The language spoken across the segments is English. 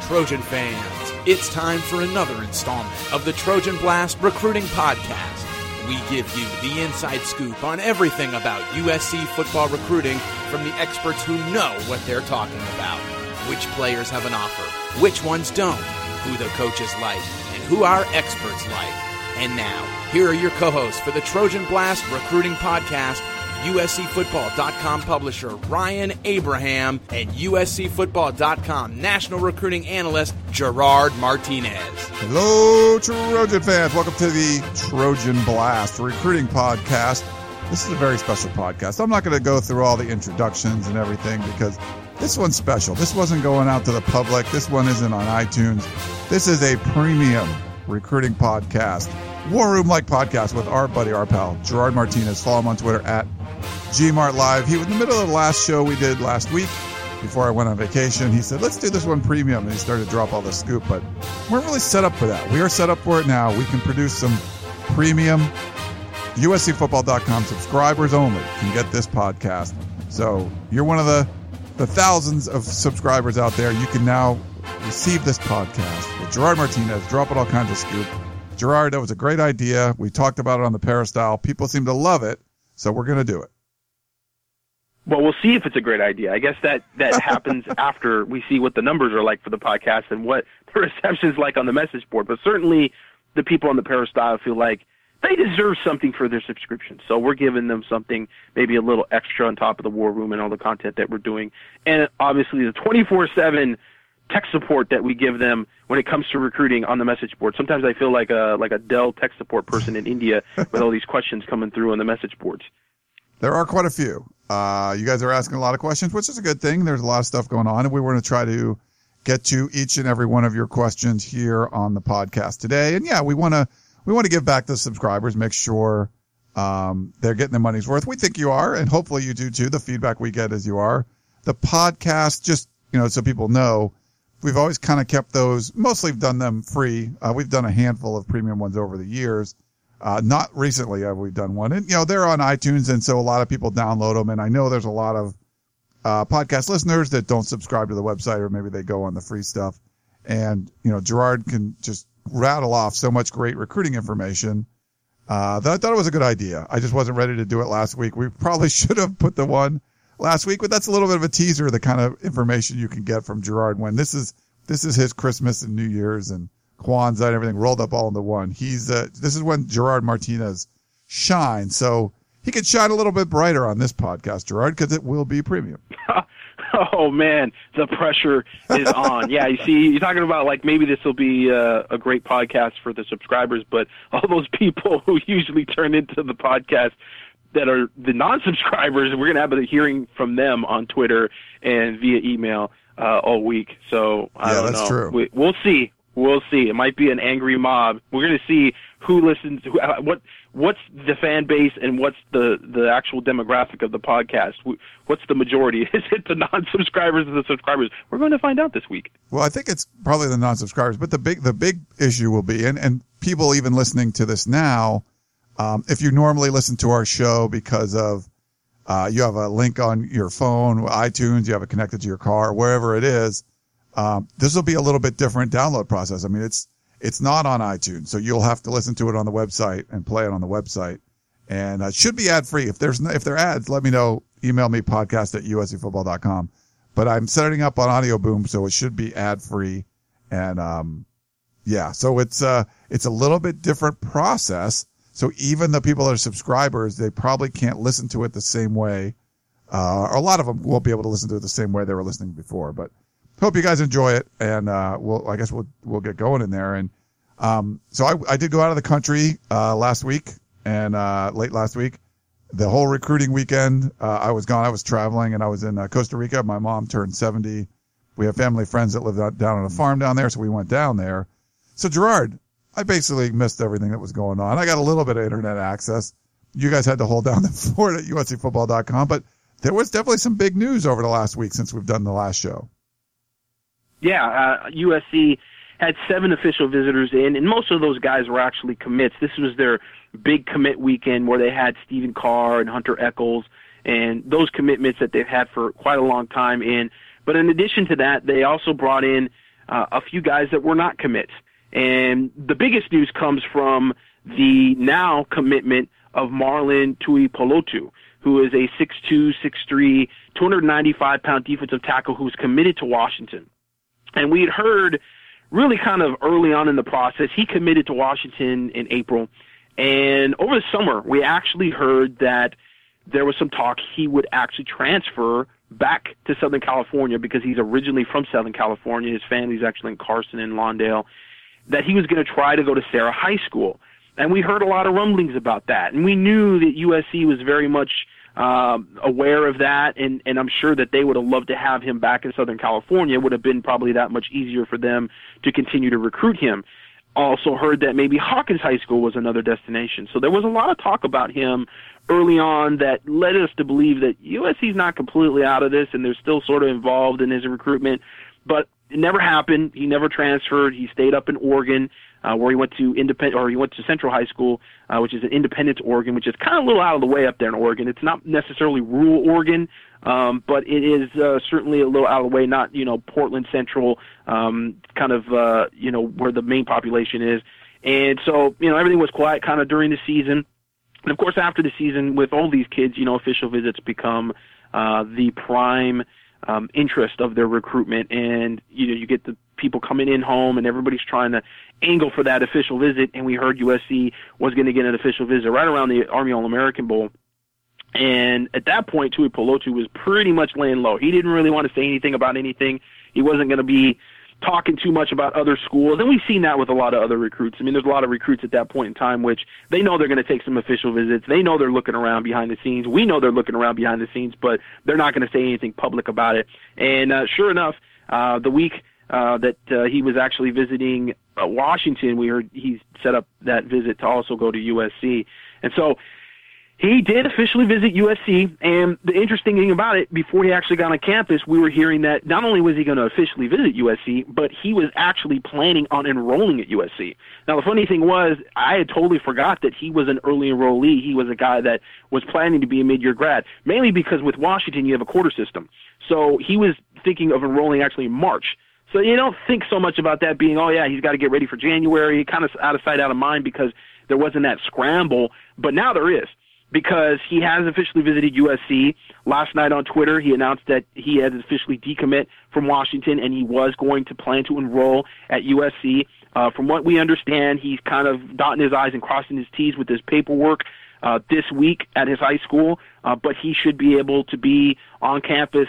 Trojan fans, it's time for another installment of the Trojan Blast Recruiting Podcast. We give you the inside scoop on everything about USC football recruiting from the experts who know what they're talking about. Which players have an offer, which ones don't, who the coaches like, and who our experts like. And now, here are your co-hosts for the Trojan Blast Recruiting Podcast, USCFootball.com publisher Ryan Abraham and USCFootball.com national recruiting analyst Gerard Martinez. Hello, Trojan fans. Welcome to the Trojan Blast Recruiting Podcast. This is a very special podcast. I'm not going to go through all the introductions and everything because this one's special. This wasn't going out to the public. This one isn't on iTunes. This is a premium recruiting podcast, War Room-like podcast with our buddy, our pal, Gerard Martinez. Follow him on Twitter at GMartLive. He was in the middle of the last show we did last week before I went on vacation. He said, let's do this one premium, and he started to drop all the scoop, but we're really set up for that. We are set up for it now. We can produce some premium USCFootball.com subscribers only can get this podcast. So you're one of the thousands of subscribers out there. You can now receive this podcast with Gerard Martinez, dropping all kinds of scoop. Gerard, that was a great idea. We talked about it on the Peristyle. People seem to love it, so we're going to do it. Well, we'll see if it's a great idea. I guess that happens after we see what the numbers are like for the podcast and what the reception's like on the message board. But certainly the people on the Peristyle feel like they deserve something for their subscription. So we're giving them something, maybe a little extra on top of the War Room and all the content that we're doing. And obviously the 24/7 tech support that we give them when it comes to recruiting on the message board. Sometimes I feel like a Dell tech support person in India with all these questions coming through on the message boards. There are quite a few. You guys are asking a lot of questions, which is a good thing. There's a lot of stuff going on, and we want to try to get to each and every one of your questions here on the podcast today. And yeah, we want to give back to subscribers, make sure they're getting their money's worth. We think you are, and hopefully you do too. The feedback we get is you are. The podcast, just so people know, we've always kind of kept those. Mostly done them free. We've done a handful of premium ones over the years. Not recently have we done one. And, they're on iTunes, and so a lot of people download them. And I know there's a lot of podcast listeners that don't subscribe to the website, or maybe they go on the free stuff. And, Gerard can just rattle off so much great recruiting information that I thought it was a good idea. I just wasn't ready to do it last week. We probably should have put the one last week, but that's a little bit of a teaser of the kind of information you can get from Gerard when this is his Christmas and New Year's and Kwanzaa and everything rolled up all into one. This is when Gerard Martinez shines. So he could shine a little bit brighter on this podcast, Gerard, because it will be premium. Oh man, the pressure is on. Yeah, you see, you're talking about like maybe this will be a great podcast for the subscribers, but all those people who usually turn into the podcast that are the non-subscribers, we're going to have a hearing from them on Twitter and via email all week. So I don't know. That's true. We'll see. We'll see. It might be an angry mob. We're going to see who listens, what's the fan base and what's the actual demographic of the podcast. What's the majority? Is it the non-subscribers or the subscribers? We're going to find out this week. Well, I think it's probably the non-subscribers, but the big issue will be, and people even listening to this now, if you normally listen to our show because of you have a link on your phone, iTunes, you have it connected to your car, wherever it is, this will be a little bit different download process. I mean, it's not on iTunes, so you'll have to listen to it on the website and play it on the website. And it should be ad free. If there are ads, let me know. Email me podcast@uscfootball.com. But I'm setting up on Audio Boom, so it should be ad free. And so it's a little bit different process. So even the people that are subscribers, they probably can't listen to it the same way. Or a lot of them won't be able to listen to it the same way they were listening before. But hope you guys enjoy it, and I guess we'll get going in there. And so I did go out of the country last week and late last week. The whole recruiting weekend, I was gone. I was traveling, and I was in Costa Rica. My mom turned 70. We have family friends that live down on a farm down there, so we went down there. So Gerard, I basically missed everything that was going on. I got a little bit of internet access. You guys had to hold down the fort at USCFootball.com, but there was definitely some big news over the last week since we've done the last show. Yeah, USC had 7 official visitors in, and most of those guys were actually commits. This was their big commit weekend where they had Stephen Carr and Hunter Echols and those commitments that they've had for quite a long time in. But in addition to that, they also brought in a few guys that were not commits. And the biggest news comes from the now commitment of Marlon Tuipulotu, who is a 6'2", 6'3", 295-pound defensive tackle who's committed to Washington. And we had heard really kind of early on in the process, he committed to Washington in April. And over the summer, we actually heard that there was some talk he would actually transfer back to Southern California because he's originally from Southern California. His family's actually in Carson and Lawndale, that he was going to try to go to Sarah High School. And we heard a lot of rumblings about that. And we knew that USC was very much aware of that, and I'm sure that they would have loved to have him back in Southern California. It would have been probably that much easier for them to continue to recruit him. Also heard that maybe Hawkins High School was another destination. So there was a lot of talk about him early on that led us to believe that USC's not completely out of this, and they're still sort of involved in his recruitment. But it never happened. He never transferred. He stayed up in Oregon, where he went to Central High School, which is in Independence, Oregon, which is kind of a little out of the way up there in Oregon. It's not necessarily rural Oregon, but it is certainly a little out of the way, not, Portland Central, kind of, where the main population is. And so, everything was quiet kind of during the season. And of course, after the season, with all these kids, official visits become the prime interest of their recruitment, and you get the people coming in home, and everybody's trying to angle for that official visit. And we heard USC was going to get an official visit right around the Army All-American Bowl. And at that point, Tuipulotu was pretty much laying low. He didn't really want to say anything about anything. He wasn't going to be talking too much about other schools, and we've seen that with a lot of other recruits. I mean, there's a lot of recruits at that point in time which they know they're going to take some official visits. They know they're looking around behind the scenes. We know they're looking around behind the scenes, but they're not going to say anything public about it. And sure enough, the week that he was actually visiting Washington, we heard he set up that visit to also go to USC. And so he did officially visit USC, and the interesting thing about it, before he actually got on campus, we were hearing that not only was he going to officially visit USC, but he was actually planning on enrolling at USC. Now, the funny thing was, I had totally forgot that he was an early enrollee. He was a guy that was planning to be a mid-year grad, mainly because with Washington, you have a quarter system. So he was thinking of enrolling actually in March. So you don't think so much about that being, oh, yeah, he's got to get ready for January, kind of out of sight, out of mind, because there wasn't that scramble. But now there is, because he has officially visited USC. Last night on Twitter, he announced that he had officially decommit from Washington, and he was going to plan to enroll at USC. From what we understand, he's kind of dotting his I's and crossing his T's with his paperwork this week at his high school, but he should be able to be on campus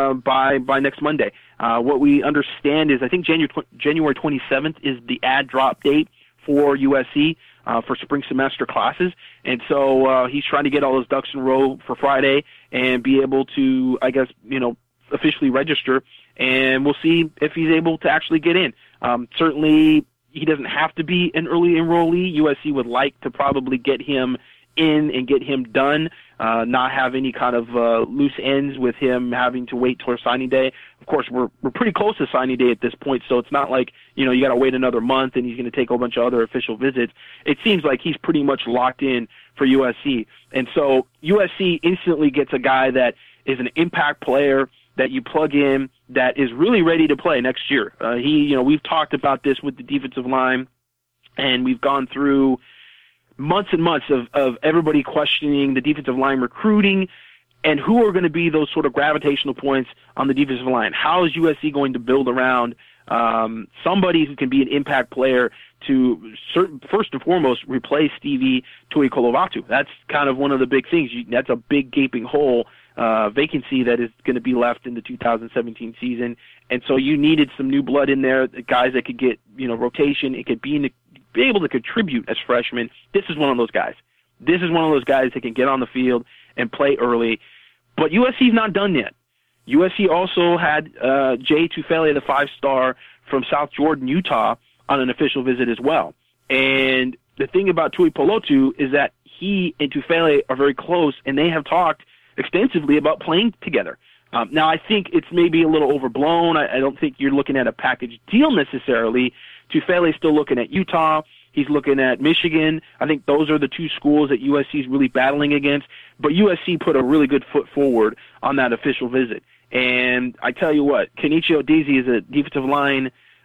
by next Monday. What we understand is I think January 27th is the ad drop date for USC for spring semester classes, and so he's trying to get all those ducks in a row for Friday and be able to, I guess, officially register, and we'll see if he's able to actually get in. Certainly, he doesn't have to be an early enrollee. USC would like to probably get him in and get him done, not have any kind of loose ends with him having to wait till signing day. Of course, we're pretty close to signing day at this point, so it's not like, you got to wait another month and he's going to take a whole bunch of other official visits. It seems like he's pretty much locked in for USC. And so USC instantly gets a guy that is an impact player that you plug in that is really ready to play next year. We've talked about this with the defensive line, and we've gone through months and months of everybody questioning the defensive line recruiting and who are going to be those sort of gravitational points on the defensive line. How is USC going to build around somebody who can be an impact player to, first and foremost, replace Stevie Tuipulotu? That's kind of one of the big things. That's a big gaping hole, vacancy that is going to be left in the 2017 season. And so you needed some new blood in there, guys that could get, rotation. It could be able to contribute as freshmen. This is one of those guys. This is one of those guys that can get on the field and play early. But USC's not done yet. USC also had Jay Tufele, the 5-star from South Jordan, Utah, on an official visit as well. And the thing about Tuipulotu is that he and Tufele are very close, and they have talked extensively about playing together. Now, I think it's maybe a little overblown. I don't think you're looking at a package deal necessarily. Tufele's still looking at Utah. He's looking at Michigan. I think those are the two schools that USC is really battling against. But USC put a really good foot forward on that official visit. And I tell you what, Kenichi Odeze is a defensive line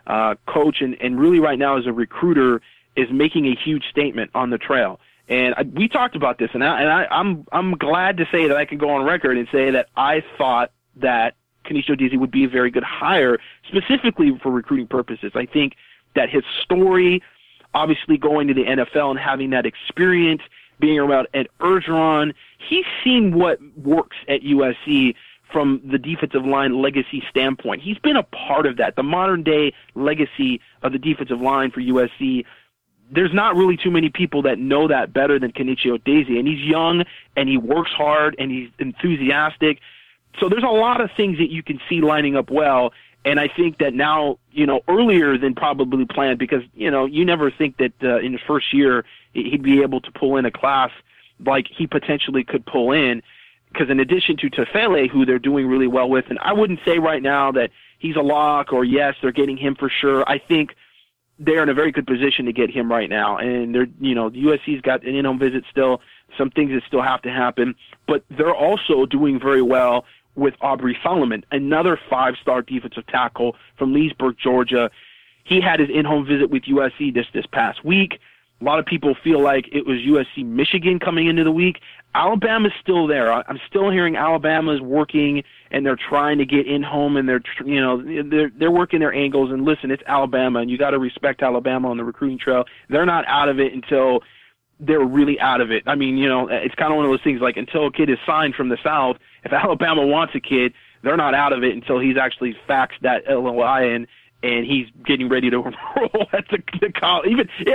coach and really right now as a recruiter is making a huge statement on the trail. And we talked about this, and I'm glad to say that I can go on record and say that I thought that Kenichi Odeze would be a very good hire, specifically for recruiting purposes. I think that his story, obviously going to the NFL and having that experience, being around Ed Orgeron, he's seen what works at USC from the defensive line legacy standpoint. He's been a part of that, the modern-day legacy of the defensive line for USC. There's not really too many people that know that better than Kenichi Odeze, and he's young, and he works hard, and he's enthusiastic. So there's a lot of things that you can see lining up well, and I think that now, earlier than probably planned, because, you never think that in his first year he'd be able to pull in a class like he potentially could pull in, because in addition to Tufele, who they're doing really well with, and I wouldn't say right now that he's a lock or yes, they're getting him for sure. I think they're in a very good position to get him right now, and they're, USC's got an in-home visit still, some things that still have to happen, but they're also doing very well with Aubrey Solomon, another 5-star defensive tackle from Leesburg, Georgia. He had his in-home visit with USC this past week. A lot of people feel like it was USC Michigan coming into the week. Alabama's still there. I'm still hearing Alabama's working and they're trying to get in home and they're working their angles. And listen, it's Alabama and you got to respect Alabama on the recruiting trail. They're not out of it until they're really out of it. I mean, it's kind of one of those things like until a kid is signed from the South, if Alabama wants a kid, they're not out of it until he's actually faxed that LOI in and he's getting ready to roll at the college.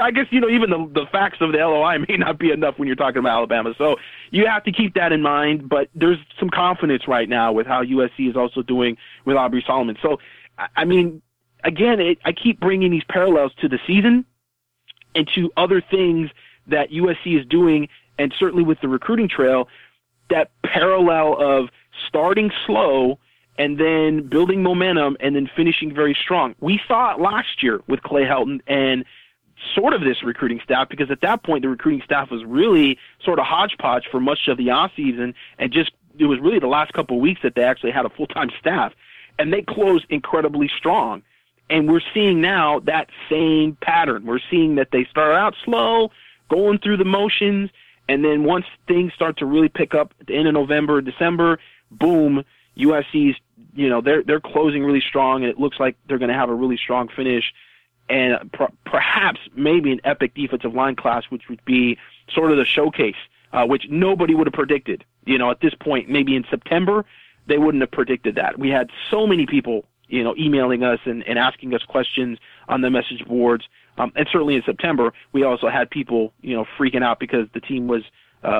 Even the facts of the LOI may not be enough when you're talking about Alabama. So you have to keep that in mind, but there's some confidence right now with how USC is also doing with Aubrey Solomon. So, I mean, again, I keep bringing these parallels to the season and to other things that USC is doing, and certainly with the recruiting trail, that parallel of starting slow and then building momentum and then finishing very strong. We saw it last year with Clay Helton and sort of this recruiting staff, because at that point the recruiting staff was really sort of hodgepodge for much of the offseason, and just it was really the last couple of weeks that they actually had a full-time staff, and they closed incredibly strong. And we're seeing now that same pattern. We're seeing that they start out slow, going through the motions, and then once things start to really pick up at the end of November, December, boom, USC's, they're closing really strong, and it looks like they're going to have a really strong finish, and perhaps maybe an epic defensive line class, which would be sort of the showcase, which nobody would have predicted. At this point, maybe in September, they wouldn't have predicted that. We had so many people, emailing us and asking us questions on the message boards. And certainly in September, we also had people, freaking out because the team was,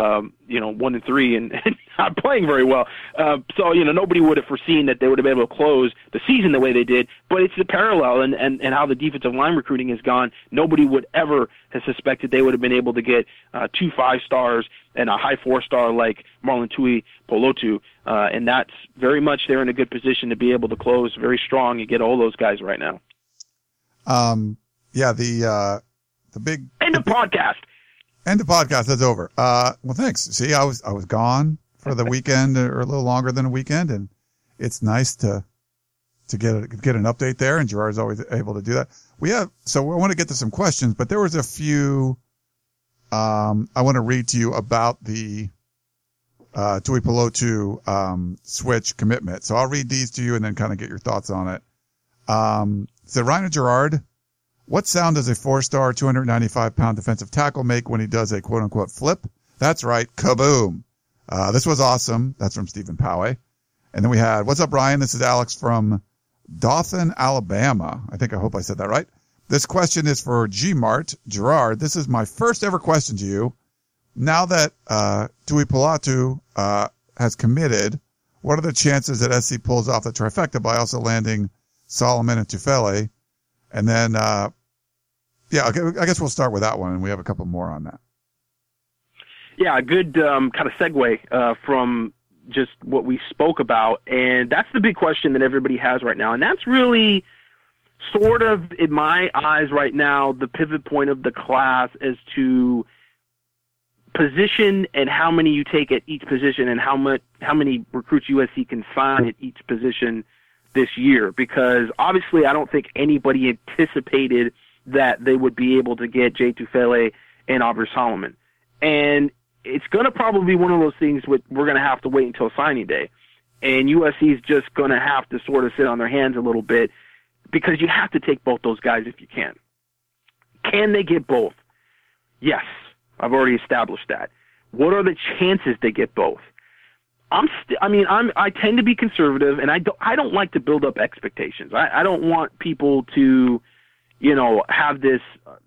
1-3 and not playing very well. So, nobody would have foreseen that they would have been able to close the season the way they did. But it's the parallel and how the defensive line recruiting has gone. Nobody would ever have suspected they would have been able to get 2 5-stars and a high 4-star like Marlon Tui Polotu. And that's very much they're in a good position to be able to close very strong and get all those guys right now. Yeah, the big end of podcast. End of podcast. That's over. Well, thanks. See, I was gone for the weekend or a little longer than a weekend, and it's nice to get an update there. And Gerard's always able to do that. So we want to get to some questions, but there was a few. I want to read to you about the Tui Polotu switch commitment. So I'll read these to you and then kind of get your thoughts on it. So Ryan and Gerard. What sound does a 4-star, 295-pound defensive tackle make when he does a quote-unquote flip? That's right, kaboom. This was awesome. That's from Stephen Poway. And then we had, what's up, Ryan? This is Alex from Dothan, Alabama. I hope I said that right. This question is for G-Mart. Gerard, this is my first ever question to you. Now that Tui Polotu has committed, what are the chances that SC pulls off the trifecta by also landing Solomon and Tufele? And then, I guess we'll start with that one, and we have a couple more on that. Yeah, a good kind of segue from just what we spoke about, and that's the big question that everybody has right now, and that's really sort of, in my eyes right now, the pivot point of the class as to position and how many you take at each position and how many recruits USC can sign at each position this year, because obviously I don't think anybody anticipated that they would be able to get Jay Tufele and Aubrey Solomon. And it's going to probably be one of those things we're going to have to wait until signing day. And USC is just going to have to sort of sit on their hands a little bit, because you have to take both those guys if you can. Can they get both? Yes, I've already established that. What are the chances they get both? I tend to be conservative, and I don't like to build up expectations. I don't want people to, have this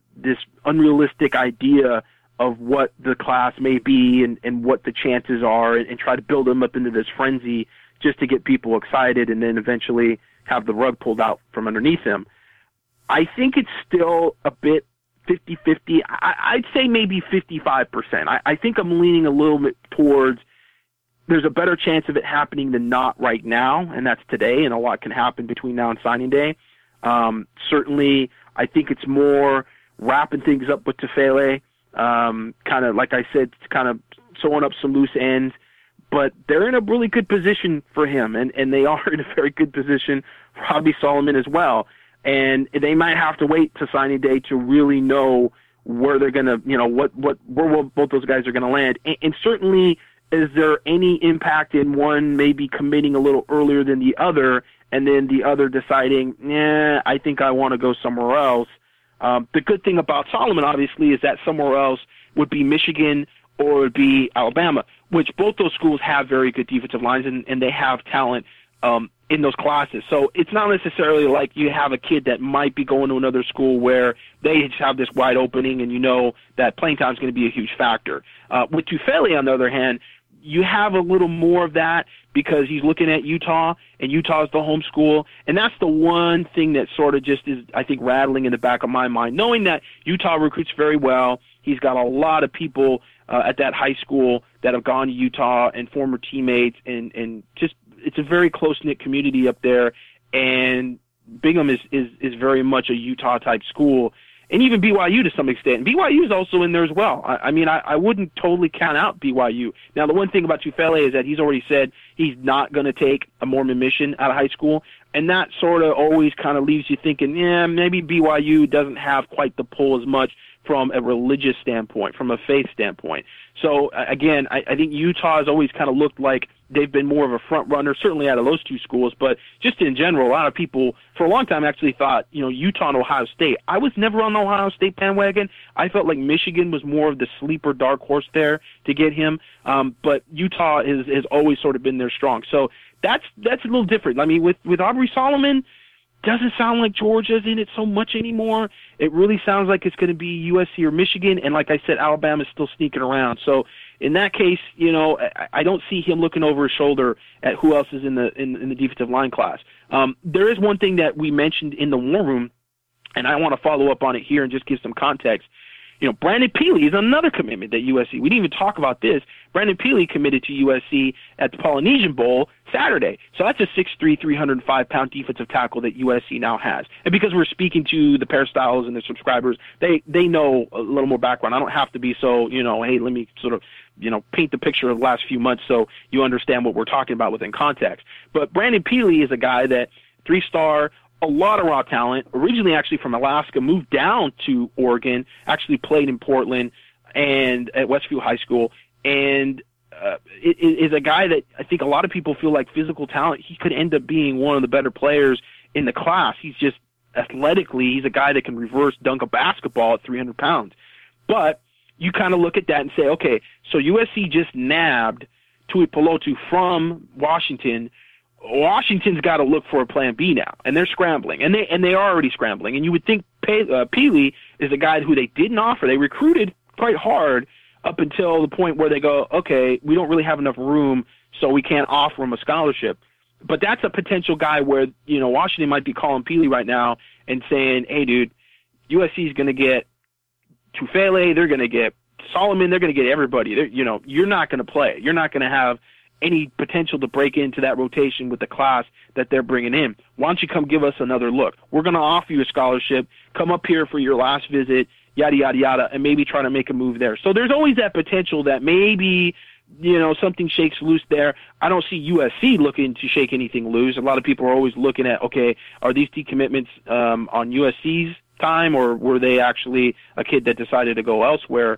unrealistic idea of what the class may be and what the chances are, and try to build them up into this frenzy just to get people excited and then eventually have the rug pulled out from underneath them. I think it's still a bit 50-50. I'd say maybe 55%. I think I'm leaning a little bit towards there's a better chance of it happening than not right now, and that's today, and a lot can happen between now and signing day. Certainly, I think it's more wrapping things up with Tufele, kind of, like I said, kind of sewing up some loose ends. But they're in a really good position for him, and they are in a very good position for Aubrey Solomon as well. And they might have to wait to signing day to really know where they're going to, where both those guys are going to land. And certainly, is there any impact in one maybe committing a little earlier than the other, and then the other deciding, I think I want to go somewhere else? The good thing about Solomon, obviously, is that somewhere else would be Michigan or it would be Alabama, which both those schools have very good defensive lines, and they have talent in those classes. So it's not necessarily like you have a kid that might be going to another school where they just have this wide opening and that playing time is going to be a huge factor. With Tufele, on the other hand, you have a little more of that because he's looking at Utah, and Utah is the home school. And that's the one thing that sort of just is, I think, rattling in the back of my mind, knowing that Utah recruits very well. He's got a lot of people at that high school that have gone to Utah and former teammates, and just it's a very close-knit community up there. And Bingham is very much a Utah-type school. And even BYU to some extent. And BYU is also in there as well. I wouldn't totally count out BYU. Now, the one thing about Tufele is that he's already said he's not going to take a Mormon mission out of high school. And that sort of always kind of leaves you thinking, maybe BYU doesn't have quite the pull as much from a religious standpoint, from a faith standpoint. So, again, I think Utah has always kind of looked like they've been more of a front runner, certainly out of those two schools. But just in general, a lot of people for a long time actually thought, Utah and Ohio State. I was never on the Ohio State bandwagon. I felt like Michigan was more of the sleeper dark horse there to get him. But Utah has always sort of been there strong. So that's a little different. I mean, with Aubrey Solomon, doesn't sound like Georgia's in it so much anymore. It really sounds like it's going to be USC or Michigan, and like I said, Alabama's still sneaking around. So in that case, I don't see him looking over his shoulder at who else is in the defensive line class. There is one thing that we mentioned in the war room, and I want to follow up on it here and just give some context. Brandon Peely is another commitment that USC. We didn't even talk about this. Brandon Peely committed to USC at the Polynesian Bowl Saturday. So that's a 6'3", 305-pound defensive tackle that USC now has. And because we're speaking to the Peristyles and the subscribers, they know a little more background. I don't have to be so, hey, let me sort of, paint the picture of the last few months so you understand what we're talking about within context. But Brandon Peely is a guy that 3-star, a lot of raw talent, originally actually from Alaska, moved down to Oregon, actually played in Portland and at Westview High School, and is a guy that I think a lot of people feel like physical talent. He could end up being one of the better players in the class. He's just athletically, he's a guy that can reverse dunk a basketball at 300 pounds. But you kind of look at that and say, okay, so USC just nabbed Tui Pelotu from Washington. Washington's got to look for a plan B now, and they're scrambling, and they are already scrambling. And you would think Peely is a guy who they didn't offer. They recruited quite hard up until the point where they go, okay, we don't really have enough room, so we can't offer him a scholarship. But that's a potential guy where Washington might be calling Peely right now and saying, hey, dude, USC is going to get Tufele, they're going to get Solomon, they're going to get everybody. You're not going to play. You're not going to have any potential to break into that rotation with the class that they're bringing in. Why don't you come give us another look? We're going to offer you a scholarship. Come up here for your last visit, yada, yada, yada, and maybe try to make a move there. So there's always that potential that maybe something shakes loose there. I don't see USC looking to shake anything loose. A lot of people are always looking at, okay, are these decommitments on USC's time, or were they actually a kid that decided to go elsewhere?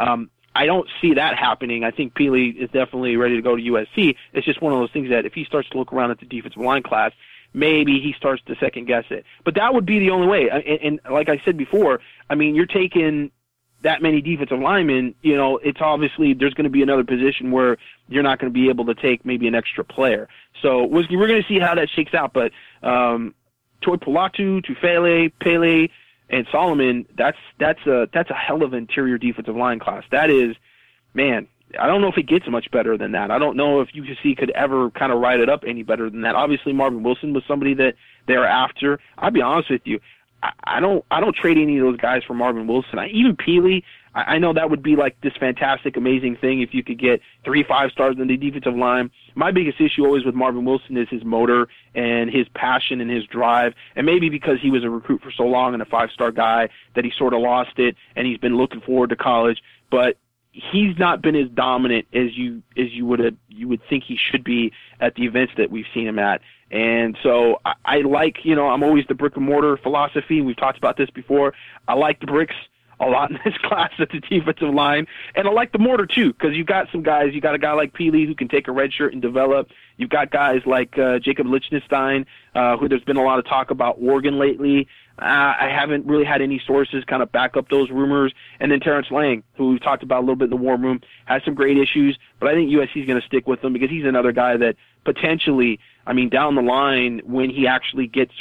I don't see that happening. I think Peely is definitely ready to go to USC. It's just one of those things that if he starts to look around at the defensive line class, maybe he starts to second guess it. But that would be the only way. And like I said before, I mean, you're taking that many defensive linemen, it's obviously there's going to be another position where you're not going to be able to take maybe an extra player. So we're going to see how that shakes out. But Toi Polatu, Tufele, Pele, and Solomon, that's a hell of an interior defensive line class. That is, man, I don't know if it gets much better than that. I don't know if USC could ever kind of write it up any better than that. Obviously, Marvin Wilson was somebody that they're after. I'll be honest with you. I don't trade any of those guys for Marvin Wilson. Even Peely, I know that would be like this fantastic, amazing thing if you could get 3 5-stars in the defensive line. My biggest issue always with Marvin Wilson is his motor and his passion and his drive. And maybe because he was a recruit for so long and a 5-star guy that he sort of lost it and he's been looking forward to college. But he's not been as dominant as you would think he should be at the events that we've seen him at. And so I like, I'm always the brick and mortar philosophy. We've talked about this before. I like the bricks a lot in this class at the defensive line. And I like the mortar too, because you've got some guys. You got a guy like Peely who can take a red shirt and develop. You've got guys like Jacob Lichtenstein, who there's been a lot of talk about Oregon lately. I haven't really had any sources kind of back up those rumors. And then Terrence Lang, who we've talked about a little bit in the war room, has some great issues, but I think USC is going to stick with him because he's another guy that potentially, down the line, when he actually gets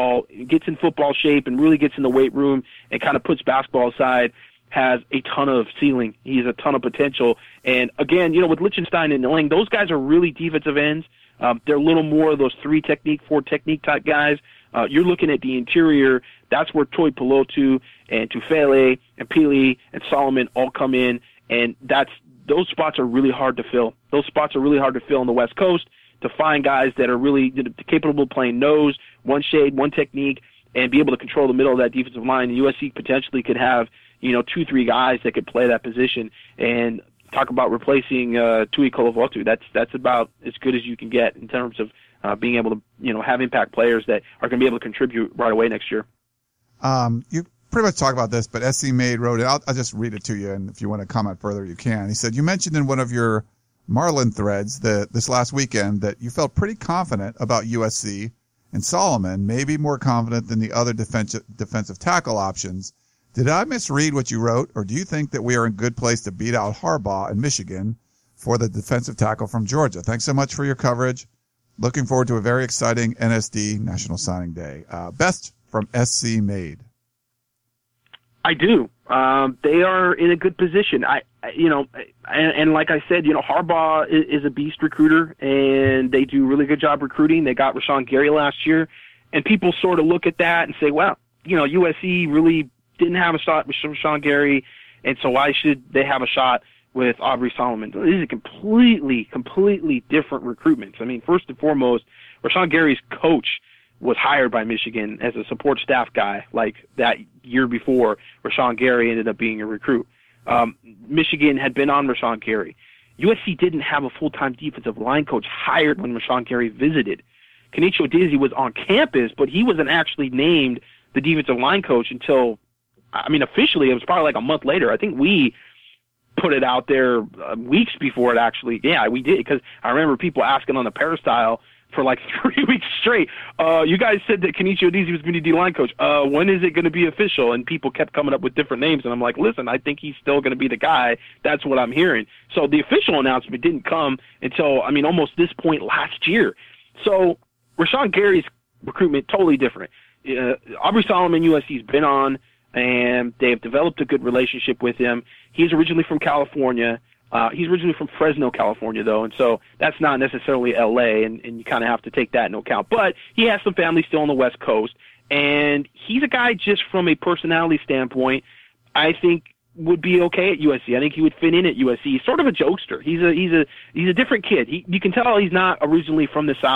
in football shape and really gets in the weight room and kind of puts basketball aside, has a ton of ceiling. He has a ton of potential. And again, with Lichtenstein and Lang, those guys are really defensive ends. They're a little more of those 3 technique, 4 technique type guys. You're looking at the interior. That's where Toi Polatu and Tufele and Peely and Solomon all come in, and those spots are really hard to fill. Those spots are really hard to fill on the West Coast, to find guys that are really capable of playing nose, one shade, one technique, and be able to control the middle of that defensive line. And USC potentially could have 2-3 guys that could play that position. And talk about replacing Tui Kolovotu. That's about as good as you can get in terms of being able to have impact players that are going to be able to contribute right away next year. You pretty much talk about this, but SC Made wrote it. I'll just read it to you, and if you want to comment further, you can. He said, you mentioned in one of your Marlin threads this last weekend that you felt pretty confident about USC and Solomon, maybe more confident than the other defensive tackle options. Did I misread what you wrote, or do you think that we are in good place to beat out Harbaugh in Michigan for the defensive tackle from Georgia? Thanks so much for your coverage. Looking forward to a very exciting NSD National Signing Day. Best from SC Made. I do. They are in a good position. And like I said, Harbaugh is a beast recruiter, and they do a really good job recruiting. They got Rashawn Gary last year, and people sort of look at that and say, well, USC really didn't have a shot with Rashawn Gary, and so why should they have a shot with Aubrey Solomon? These are completely different recruitments. First and foremost, Rashawn Gary's coach was hired by Michigan as a support staff guy, like that year before Rashawn Gary ended up being a recruit. Michigan had been on Rashawn Gary. USC didn't have a full-time defensive line coach hired when Rashawn Gary visited. Kenichi Odizzi was on campus, but he wasn't actually named the defensive line coach until, officially it was probably like a month later. I think we put it out there weeks before it actually. Yeah, we did, because I remember people asking on the Peristyle for like 3 weeks straight. You guys said that Kenichi Odizzi was going to be D-line coach. When is it going to be official? And people kept coming up with different names, and I'm like, listen, I think he's still going to be the guy. That's what I'm hearing. So the official announcement didn't come until, almost this point last year. So Rashawn Gary's recruitment, totally different. Aubrey Solomon, USC's been on, and they've developed a good relationship with him. He's originally from California. He's originally from Fresno, California, though, and so that's not necessarily L.A., and you kind of have to take that into account. But he has some family still on the West Coast, and he's a guy just from a personality standpoint I think would be okay at USC. I think he would fit in at USC. He's sort of a jokester. He's a different kid. You can tell he's not originally from the South.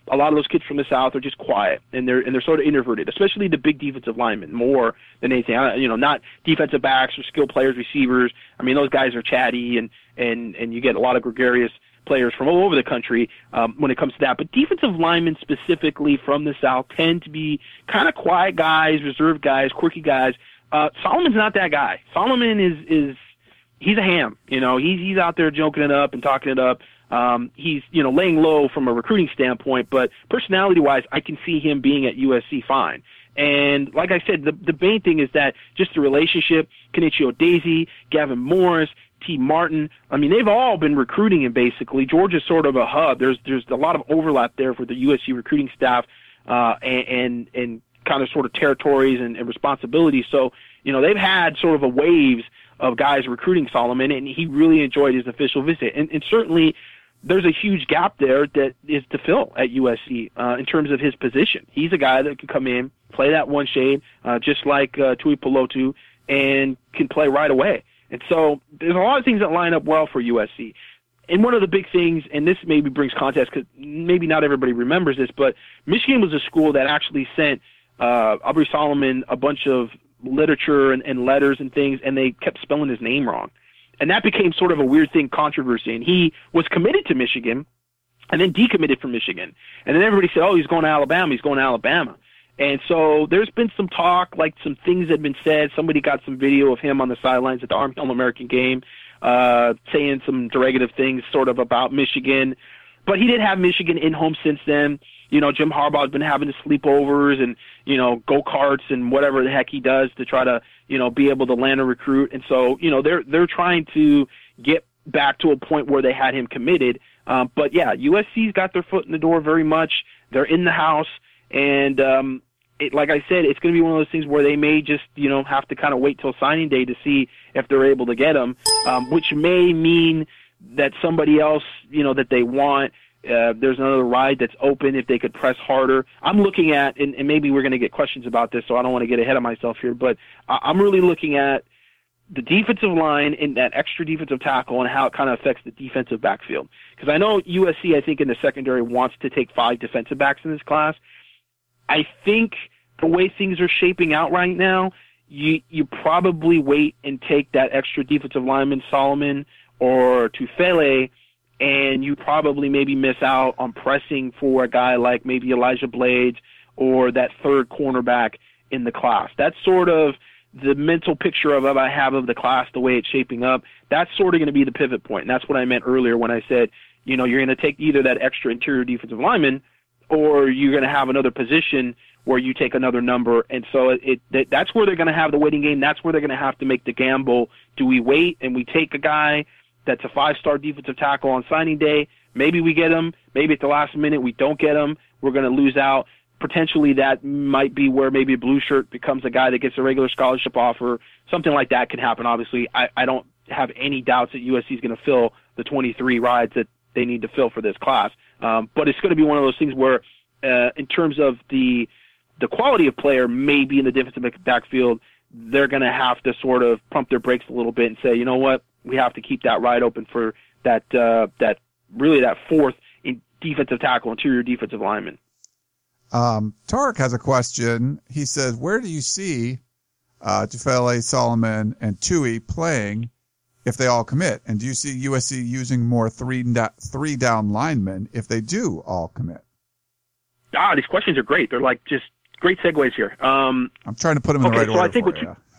a lot of those kids from the South are just quiet and they're sort of introverted, especially the big defensive linemen more than anything. Not defensive backs or skill players, receivers. I mean, those guys are chatty and you get a lot of gregarious players from all over the country when it comes to that. But defensive linemen specifically from the South tend to be kind of quiet guys, reserved guys, quirky guys. Solomon's not that guy. Solomon he's a ham. He's out there joking it up and talking it up. He's, laying low from a recruiting standpoint, but personality-wise, I can see him being at USC fine. And like I said, the main thing is that just the relationship, Kenichi Daisy, Gavin Morris, T. Martin, I mean, they've all been recruiting him basically. Georgia's sort of a hub. There's a lot of overlap there for the USC recruiting staff, and kind of sort of territories and responsibilities. So, they've had sort of a waves of guys recruiting Solomon, and he really enjoyed his official visit. And certainly there's a huge gap there that is to fill at USC in terms of his position. He's a guy that can come in, play that one shade, just like Tui Pelotu, and can play right away. And so there's a lot of things that line up well for USC. And one of the big things, and this maybe brings context because maybe not everybody remembers this, but Michigan was a school that actually sent Aubrey Solomon a bunch of literature and letters and things, and they kept spelling his name wrong. And that became sort of a weird thing, controversy. And he was committed to Michigan and then decommitted from Michigan. And then everybody said, oh, he's going to Alabama. He's going to Alabama. And so there's been some talk, like some things had been said. Somebody got some video of him on the sidelines at the Army All-American game saying some derogative things sort of about Michigan. But he did have Michigan in-home since then. Jim Harbaugh's been having his sleepovers and, go-karts and whatever the heck he does to try to, be able to land a recruit. And so, they're trying to get back to a point where they had him committed. But, yeah, USC's got their foot in the door very much. They're in the house. And, like I said, it's going to be one of those things where they may just, have to kind of wait till signing day to see if they're able to get him, which may mean that somebody else, that they want, there's another ride that's open if they could press harder. I'm looking at, and maybe we're going to get questions about this, so I don't want to get ahead of myself here, but I'm really looking at the defensive line and that extra defensive tackle and how it kind of affects the defensive backfield. Because I know USC, I think, in the secondary wants to take 5 defensive backs in this class. I think the way things are shaping out right now, you probably wait and take that extra defensive lineman, Solomon or Tufele, and you probably maybe miss out on pressing for a guy like maybe Elijah Blades or that third cornerback in the class. That's sort of the mental picture of I have of the class, the way it's shaping up. That's sort of going to be the pivot point. And that's what I meant earlier when I said, you're going to take either that extra interior defensive lineman or you're going to have another position where you take another number. And so that's where they're going to have the waiting game. That's where they're going to have to make the gamble. Do we wait and we take a guy that's a 5-star defensive tackle on signing day? Maybe we get him. Maybe at the last minute we don't get him. We're going to lose out. Potentially that might be where maybe a blue shirt becomes a guy that gets a regular scholarship offer. Something like that can happen. Obviously, I don't have any doubts that USC is going to fill the 23 rides that they need to fill for this class. But it's going to be one of those things where in terms of the quality of player, maybe in the defensive backfield, they're going to have to sort of pump their brakes a little bit and say, you know what, we have to keep that ride open for that fourth defensive tackle, interior defensive lineman. Tarek has a question. He says, where do you see Tufele, Solomon, and Tui playing if they all commit? And do you see USC using more three down linemen if they do all commit? These questions are great. They're like just great segues here. I'm trying to put them in the right order. I think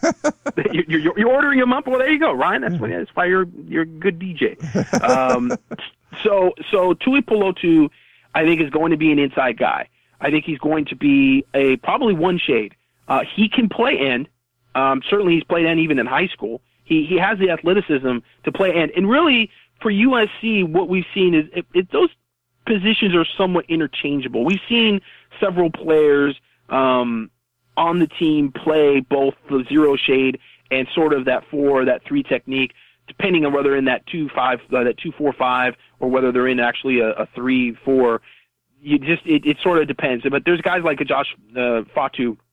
you're ordering them up. Well, there you go, Ryan. That's why you're a good DJ. So Tui Pelotu, I think, is going to be an inside guy. I think he's going to be probably one shade. He can play end. Certainly, he's played end even in high school. He has the athleticism to play end. And really, for USC, what we've seen is those positions are somewhat interchangeable. We've seen several players on the team play both the zero shade and sort of that 3 technique, depending on whether in that 2-4-5, or whether they're in actually a 3-4. It sort of depends. But there's guys like Josh Fatu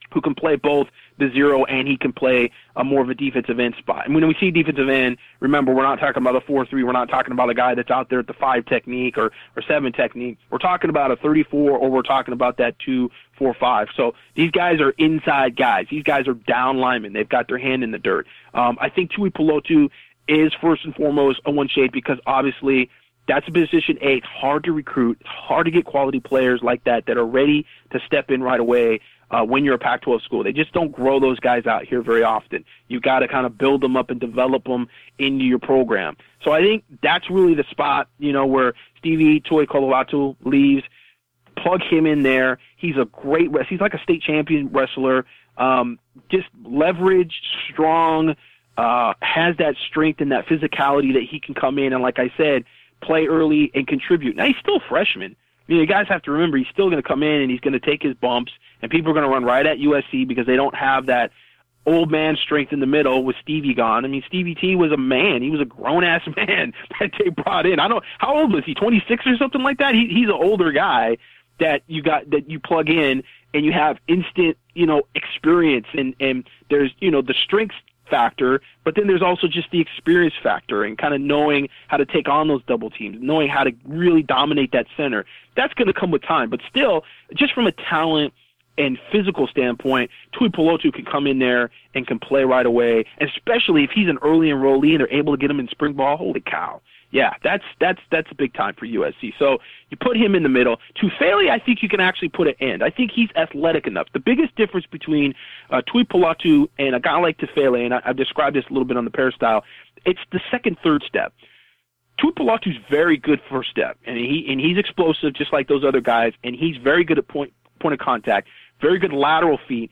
who can play both the zero and he can play a more of a defensive end spot. And when we see defensive end, remember, we're not talking about a 4-3. We're not talking about a guy that's out there at the 5 technique or 7 technique. We're talking about a 34, or we're talking about that 2-4-5. So these guys are inside guys. These guys are down linemen. They've got their hand in the dirt. I think Tuipulotu is first and foremost a one shade because obviously that's a position A. It's hard to recruit. It's hard to get quality players like that are ready to step in right away when you're a Pac-12 school. They just don't grow those guys out here very often. You've got to kind of build them up and develop them into your program. So I think that's really the spot, where Stevie Tuipulotu leaves. Plug him in there. He's a great wrestler. He's like a state champion wrestler. Just leverage, strong, has that strength and that physicality that he can come in and, like I said, play early and contribute. Now, he's still a freshman. You guys have to remember he's still going to come in and he's going to take his bumps, and people are going to run right at USC because they don't have that old man strength in the middle with Stevie gone. I mean, Stevie T was a man. He was a grown-ass man that they brought in. I don't know. How old was he, 26 or something like that? He's an older guy that you plug in and you have instant, experience and there's, the strengths factor, but then there's also just the experience factor and kind of knowing how to take on those double teams, knowing how to really dominate that center. That's going to come with time, but still, just from a talent and physical standpoint, Tuipulotu can come in there and can play right away, especially if he's an early enrollee and they're able to get him in spring ball. Holy cow. Yeah, that's a big time for USC. So you put him in the middle. Tufele, I think you can actually put at end. I think he's athletic enough. The biggest difference between Tuipulotu and a guy like Tufele, and I've described this a little bit on the peristyle, it's the second, third step. Tuipulotu's very good first step, and he's explosive just like those other guys, and he's very good at point of contact, very good lateral feet.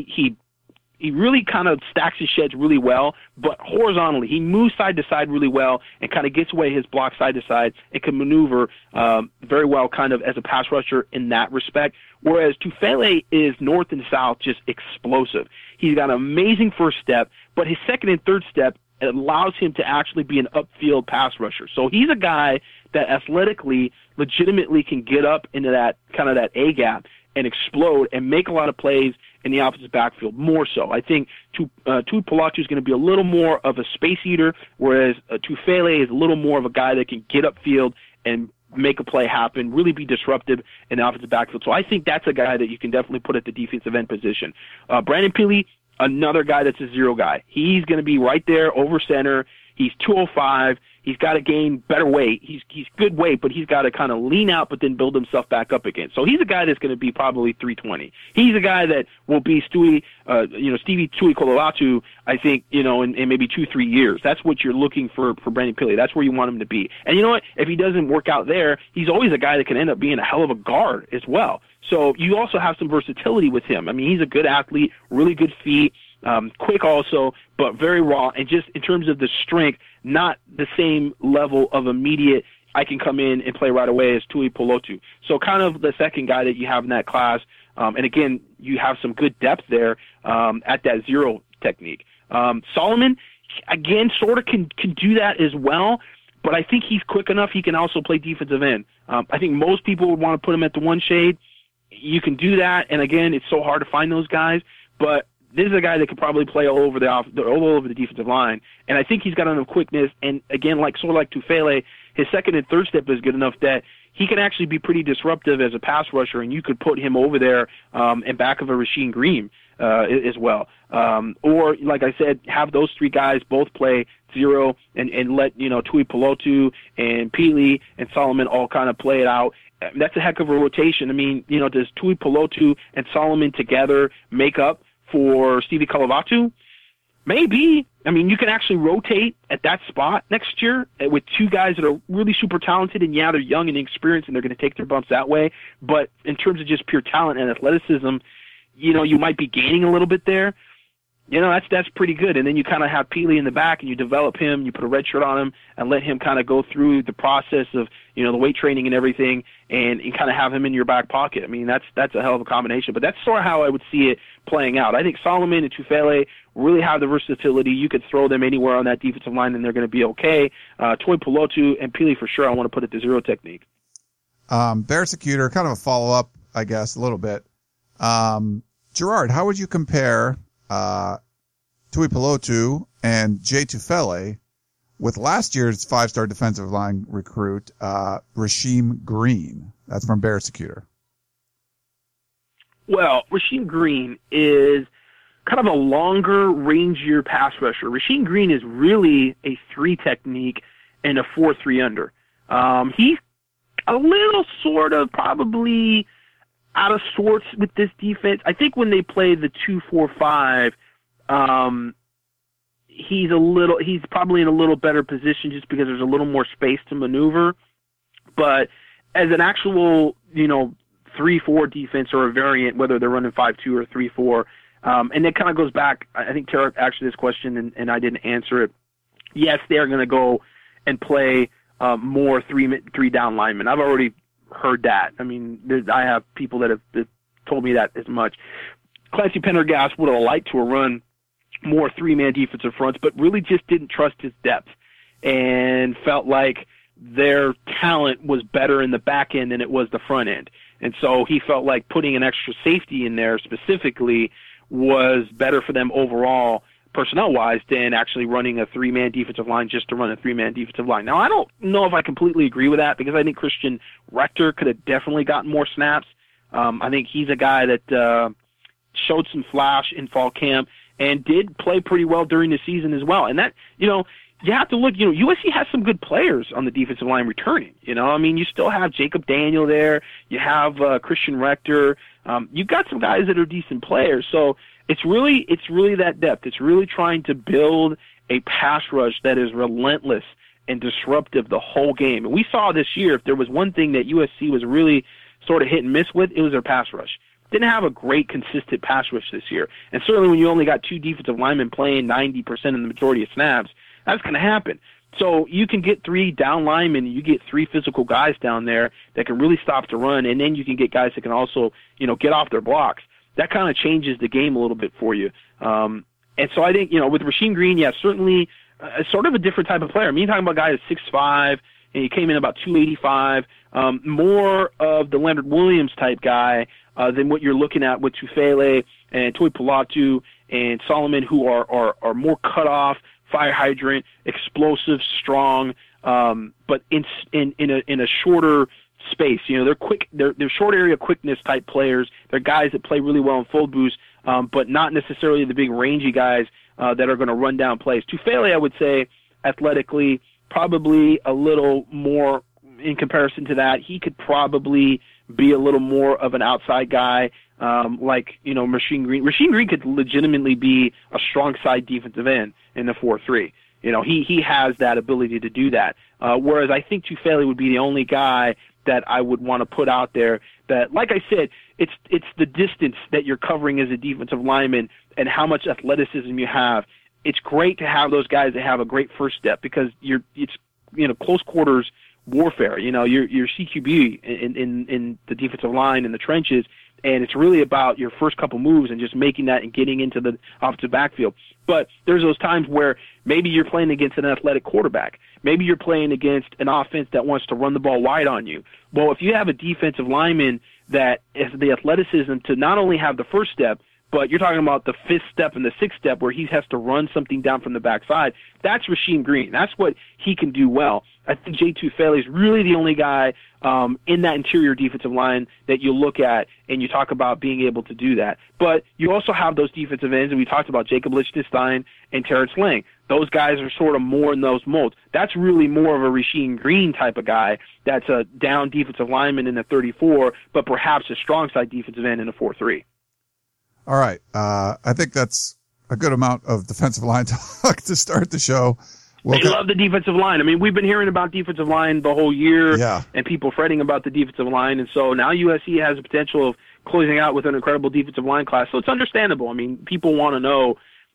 He really kind of stacks his sheds really well, but horizontally. He moves side to side really well and kind of gets away his block side to side and can maneuver very well kind of as a pass rusher in that respect, whereas Tufele is north and south just explosive. He's got an amazing first step, but his second and third step allows him to actually be an upfield pass rusher. So he's a guy that athletically, legitimately can get up into that kind of that A-gap and explode and make a lot of plays in the opposite backfield, more so. I think Tuipulotu is going to be a little more of a space eater, whereas Tufele is a little more of a guy that can get upfield and make a play happen, really be disruptive in the offensive backfield. So I think that's a guy that you can definitely put at the defensive end position. Brandon Pili, another guy that's a zero guy. He's going to be right there over center. He's 205. He's got to gain better weight. He's good weight, but he's got to kind of lean out but then build himself back up again. So he's a guy that's going to be probably 320. He's a guy that will be Stevie Tuipulotu, I think, in maybe 2-3 years. That's what you're looking for Brandon Pili. That's where you want him to be. And you know what? If he doesn't work out there, he's always a guy that can end up being a hell of a guard as well. So you also have some versatility with him. I mean, he's a good athlete, really good feet. Quick also, but very raw, and just in terms of the strength, not the same level of immediate, I can come in and play right away as Tuipulotu. So kind of the second guy that you have in that class, and again, you have some good depth there at that zero technique. Solomon, again, sort of can do that as well, but I think he's quick enough he can also play defensive end. I think most people would want to put him at the one shade. You can do that, and again, it's so hard to find those guys, but this is a guy that could probably play all over the defensive line, and I think he's got enough quickness. And again, like Tufele, his second and third step is good enough that he can actually be pretty disruptive as a pass rusher, and you could put him over there in back of a Rasheem Green as well. Or, like I said, have those three guys both play zero and let Tuipulotu and Pili and Solomon all kind of play it out. That's a heck of a rotation. I mean, does Tuipulotu and Solomon together make up for Stevie Kalavatu? Maybe. I mean, you can actually rotate at that spot next year with two guys that are really super talented, and yeah, they're young and inexperienced, and they're going to take their bumps that way. But in terms of just pure talent and athleticism, you might be gaining a little bit there. That's pretty good. And then you kind of have Pili in the back, and you develop him, you put a red shirt on him, and let him kind of go through the process of, the weight training and everything, and kind of have him in your back pocket. I mean, that's a hell of a combination. But that's sort of how I would see it playing out. I think Solomon and Tufele really have the versatility. You could throw them anywhere on that defensive line, and they're going to be okay. Tuipulotu and Pili for sure I want to put at the zero technique. Bear Secutor, kind of a follow-up, I guess, a little bit. Gerard, how would you compare Tuipulotu and Jay Tufele with last year's 5-star defensive line recruit, Rasheem Green? That's from Bearsecutor. Well, Rasheem Green is kind of a longer, rangier pass rusher. Rasheem Green is really a 3 technique and a 4.3 under. He's a little sort of probably out of sorts with this defense. I think when they play the 2-4-5, he's probably in a little better position just because there's a little more space to maneuver. But as an actual, 3-4 defense or a variant, whether they're running 5-2 or 3-4, and that kind of goes back, I think Tara asked this question and I didn't answer it. Yes, they're going to go and play more three down linemen. I've already heard that. I mean, I have people that have told me that as much. Clancy Pendergast would have liked to have run more 3-man defensive fronts, but really just didn't trust his depth and felt like their talent was better in the back end than it was the front end. And so he felt like putting an extra safety in there specifically was better for them overall, personnel-wise, than actually running a 3-man defensive line just to run a 3-man defensive line. Now, I don't know if I completely agree with that because I think Christian Rector could have definitely gotten more snaps. I think he's a guy that showed some flash in fall camp and did play pretty well during the season as well. And that, you have to look, USC has some good players on the defensive line returning. You still have Jacob Daniel there. You have Christian Rector. You've got some guys that are decent players. So it's really that depth. It's really trying to build a pass rush that is relentless and disruptive the whole game. And we saw this year, if there was one thing that USC was really sort of hit and miss with, it was their pass rush. Didn't have a great consistent pass rush this year. And certainly when you only got 2 defensive linemen playing 90% of the majority of snaps, that's going to happen. So you can get 3 down linemen, you get 3 physical guys down there that can really stop the run, and then you can get guys that can also, get off their blocks. That kind of changes the game a little bit for you. And so I think, with Rasheem Green, yeah, certainly sort of a different type of player. I mean, you're talking about a guy that's 6'5", and he came in about 285, more of the Leonard Williams type guy than what you're looking at with Tufele and Tuipulotu and Solomon, who are more cut off, fire hydrant, explosive, strong, but in a shorter space. They're quick. They're short area quickness type players. They're guys that play really well in full boost, but not necessarily the big rangy guys that are going to run down plays. Tufele, I would say, athletically, probably a little more in comparison to that. He could probably be a little more of an outside guy, like Rasheem Green. Rasheem Green could legitimately be a strong side defensive end in the 4-3. He has that ability to do that. Whereas I think Tufele would be the only guy that I would want to put out there that, like I said, it's the distance that you're covering as a defensive lineman and how much athleticism you have. It's great to have those guys that have a great first step because it's close quarters warfare. You're CQB in the defensive line in the trenches, and it's really about your first couple moves and just making that and getting into the offensive backfield. But there's those times where maybe you're playing against an athletic quarterback. Maybe you're playing against an offense that wants to run the ball wide on you. Well, if you have a defensive lineman that has the athleticism to not only have the first step, but you're talking about the 5th step and the 6th step where he has to run something down from the backside. That's Rasheem Green. That's what he can do well. I think Jay Tufele is really the only guy in that interior defensive line that you look at and you talk about being able to do that. But you also have those defensive ends, and we talked about Jacob Lichtenstein and Terrence Lang. Those guys are sort of more in those molds. That's really more of a Rasheem Green type of guy that's a down defensive lineman in the 34, but perhaps a strong side defensive end in the 4-3. All right. I think that's a good amount of defensive line talk to start the show. They love the defensive line. I mean, we've been hearing about defensive line the whole year, yeah, and people fretting about the defensive line. And so now USC has the potential of closing out with an incredible defensive line class. So it's understandable. I mean, people want to know,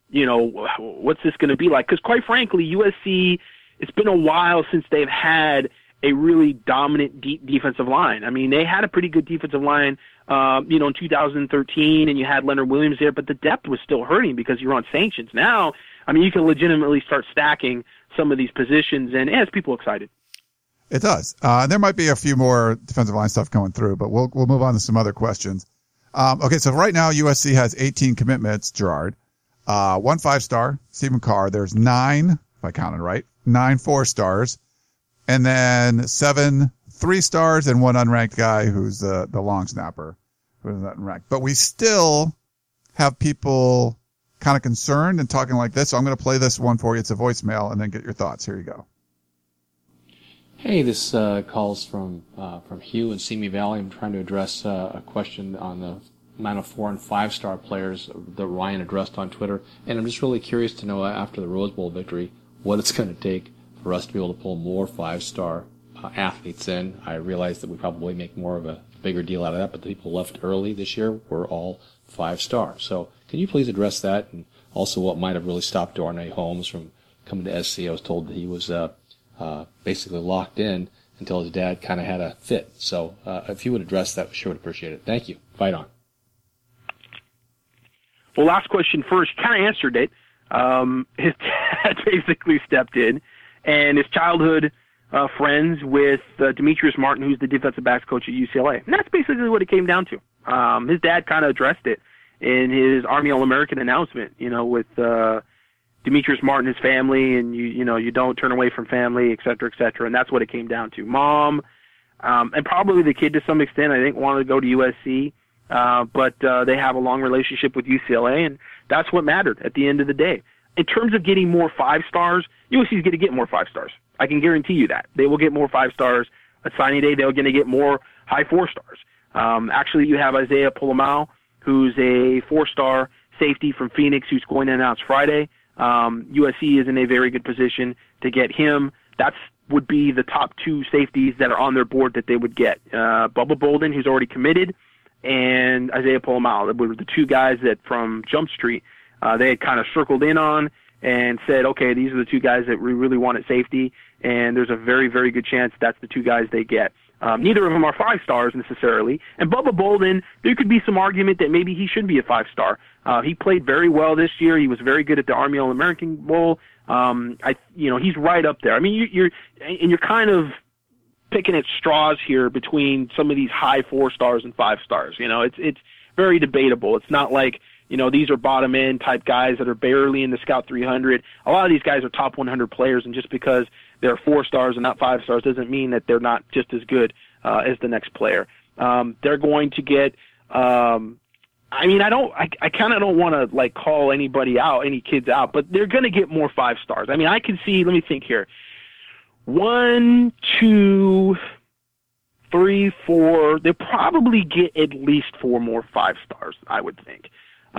what's this going to be like? Because quite frankly, USC, it's been a while since they've had a really dominant deep defensive line. I mean, they had a pretty good defensive line, in 2013, and you had Leonard Williams there, but the depth was still hurting because you're on sanctions. Now, I mean, you can legitimately start stacking some of these positions, and it has people excited. It does. There might be a few more defensive line stuff going through, but we'll move on to some other questions. Okay, so right now USC has 18 commitments, Gerard. 1 5-star, Stephen Carr. There's 9, if I counted right, 9 4-stars, and then 7 3-stars and 1 unranked guy who's the long snapper who's not unranked. But we still have people kind of concerned and talking like this. So I'm going to play this one for you. It's a voicemail, and then get your thoughts. Here you go. Hey, this calls from Hugh in Simi Valley. I'm trying to address a question on the amount of 4- and 5-star players that Ryan addressed on Twitter. And I'm just really curious to know, after the Rose Bowl victory, what it's going to take for us to be able to pull more 5-star athletes in. I realize that we probably make more of a bigger deal out of that, but the people left early this year were all 5-star. So can you please address that, and also what might have really stopped Darnay Holmes from coming to SC? I was told that he was basically locked in until his dad kind of had a fit. So if you would address that, we sure would appreciate it. Thank you. Fight on. Well, last question first. Kind of answered it. His dad basically stepped in, and his childhood friends with Demetrius Martin, who's the defensive backs coach at UCLA. And that's basically what it came down to. His dad kind of addressed it in his Army All-American announcement, with Demetrius Martin, his family, and you don't turn away from family, et cetera, and that's what it came down to. Mom, and probably the kid to some extent, I think, wanted to go to USC, but they have a long relationship with UCLA, and that's what mattered at the end of the day. In terms of getting more 5-stars, USC is going to get more 5-stars. I can guarantee you that. They will get more 5-stars. At signing day, they're going to get more high 4-stars. Actually, you have Isaiah Pola-Mao, who's a 4-star safety from Phoenix, who's going to announce Friday. USC is in a very good position to get him. That would be the top 2 safeties that are on their board that they would get. Bubba Bolden, who's already committed, and Isaiah Pola-Mao. That were the 2 guys that from Jump Street they had kind of circled in on and said, okay, these are the 2 guys that we really want at safety, and there's a very, very good chance that's the 2 guys they get. Neither of them are 5-stars necessarily. And Bubba Bolden, there could be some argument that maybe he should be a 5-star. He played very well this year. He was very good at the Army All-American Bowl. He's right up there. I mean, you're kind of picking at straws here between some of these high 4-stars and 5-stars. It's very debatable. It's not like, these are bottom end type guys that are barely in the Scout 300. A lot of these guys are top 100 players, and just because they're 4-stars and not 5-stars doesn't mean that they're not just as good as the next player. They're going to get. I kind of don't want to call anybody out, any kids out, but they're going to get more 5-stars. I mean, I can see. Let me think here. 1, 2, 3, 4. They'll probably get at least 4 more 5-stars, I would think.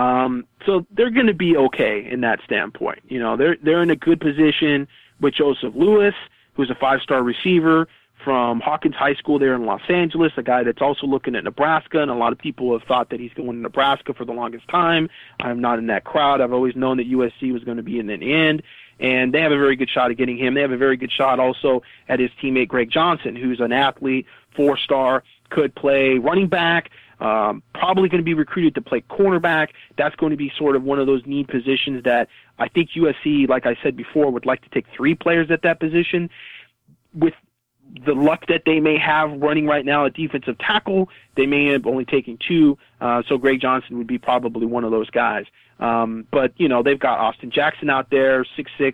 So they're going to be okay in that standpoint. They're in a good position with Joseph Lewis, who's a 5-star receiver from Hawkins High School there in Los Angeles, a guy that's also looking at Nebraska, and a lot of people have thought that he's going to Nebraska for the longest time. I'm not in that crowd. I've always known that USC was going to be in the end, and they have a very good shot at getting him. They have a very good shot also at his teammate Greg Johnson, who's an athlete, 4-star, could play running back, probably going to be recruited to play cornerback. That's going to be sort of one of those need positions that I think USC, like I said before, would like to take 3 players at that position. With the luck that they may have running right now at defensive tackle, they may have only taken 2, so Greg Johnson would be probably one of those guys. But, they've got Austin Jackson out there, 6'6",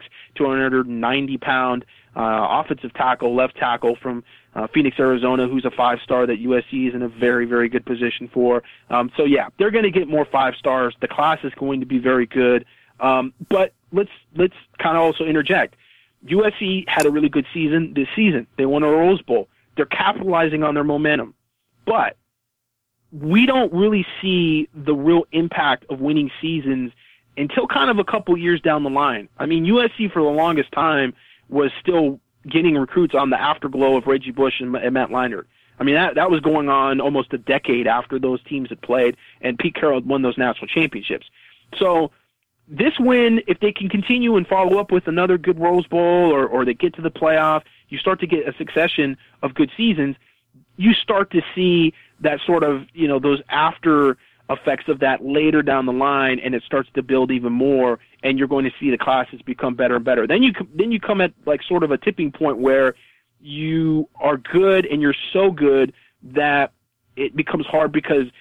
290-pound offensive tackle, left tackle from Phoenix, Arizona, who's a 5-star that USC is in a very, very good position for. So, yeah, they're going to get more 5-stars. The class is going to be very good. But let's kind of also interject. USC had a really good season this season. They won a Rose Bowl. They're capitalizing on their momentum. But we don't really see the real impact of winning seasons until kind of a couple years down the line. I mean, USC for the longest time was still getting recruits on the afterglow of Reggie Bush and Matt Leinart. I mean, that was going on almost a decade after those teams had played, and Pete Carroll had won those national championships. So this win, if they can continue and follow up with another good Rose Bowl or they get to the playoff, you start to get a succession of good seasons, you start to see that sort of, those after effects of that later down the line, and it starts to build even more, and you're going to see the classes become better and better. Then you come at sort of a tipping point where you are good and you're so good that it becomes hard because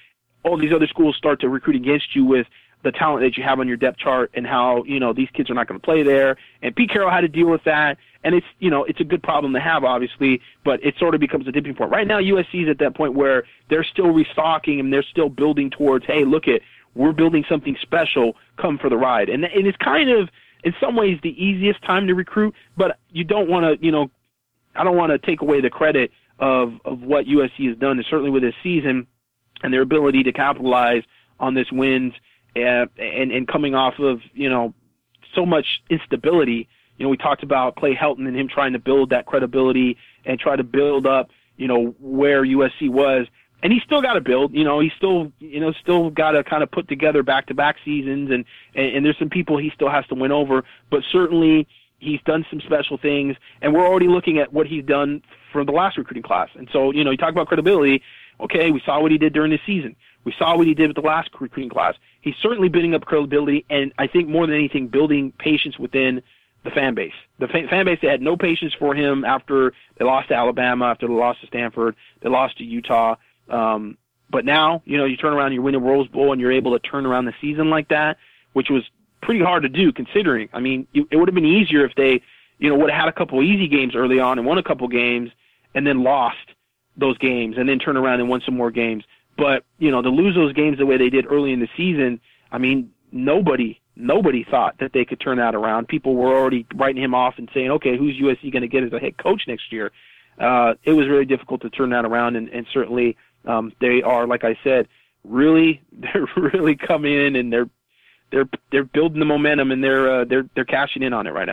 all these other schools start to recruit against you with the talent that you have on your depth chart and how, these kids are not going to play there. And Pete Carroll had to deal with that. And it's, it's a good problem to have, obviously, but it sort of becomes a tipping point. Right now, USC is at that point where they're still restocking and they're still building towards, hey, look we're building something special, come for the ride. And it's kind of, in some ways, the easiest time to recruit, but you don't want to, I don't want to take away the credit of what USC has done, and certainly with this season and their ability to capitalize on this wins and coming off of, so much instability. We talked about Clay Helton and him trying to build that credibility and try to build up, where USC was. And he's still got to build, he's still got to kind of put together back-to-back seasons and there's some people he still has to win over, but certainly he's done some special things, and we're already looking at what he's done for the last recruiting class. And so, you talk about credibility. Okay, we saw what he did during the season. We saw what he did with the last recruiting class. He's certainly building up credibility, and I think more than anything, building patience within the fan base. The fan base, they had no patience for him after they lost to Alabama, after they lost to Stanford, they lost to Utah. But now, you turn around, you win a Rose Bowl, and you're able to turn around the season like that, which was pretty hard to do considering. I mean, it would have been easier if they, would have had a couple easy games early on and won a couple games and then lost those games and then turn around and won some more games. But, to lose those games the way they did early in the season, I mean, nobody thought that they could turn that around. People were already writing him off and saying, okay, who's USC going to get as a head coach next year? It was really difficult to turn that around, and certainly they are, like I said, they're really coming in and they're building the momentum and they're cashing in on it right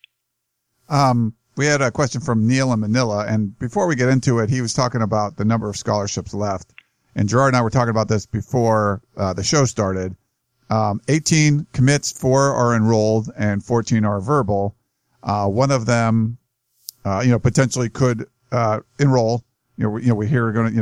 now. We had a question from Neil in Manila, and before we get into it, he was talking about the number of scholarships left. And Gerard and I were talking about this before the show started. 18 commits, 4 are enrolled, and 14 are verbal. One of them, potentially could enroll. We hear going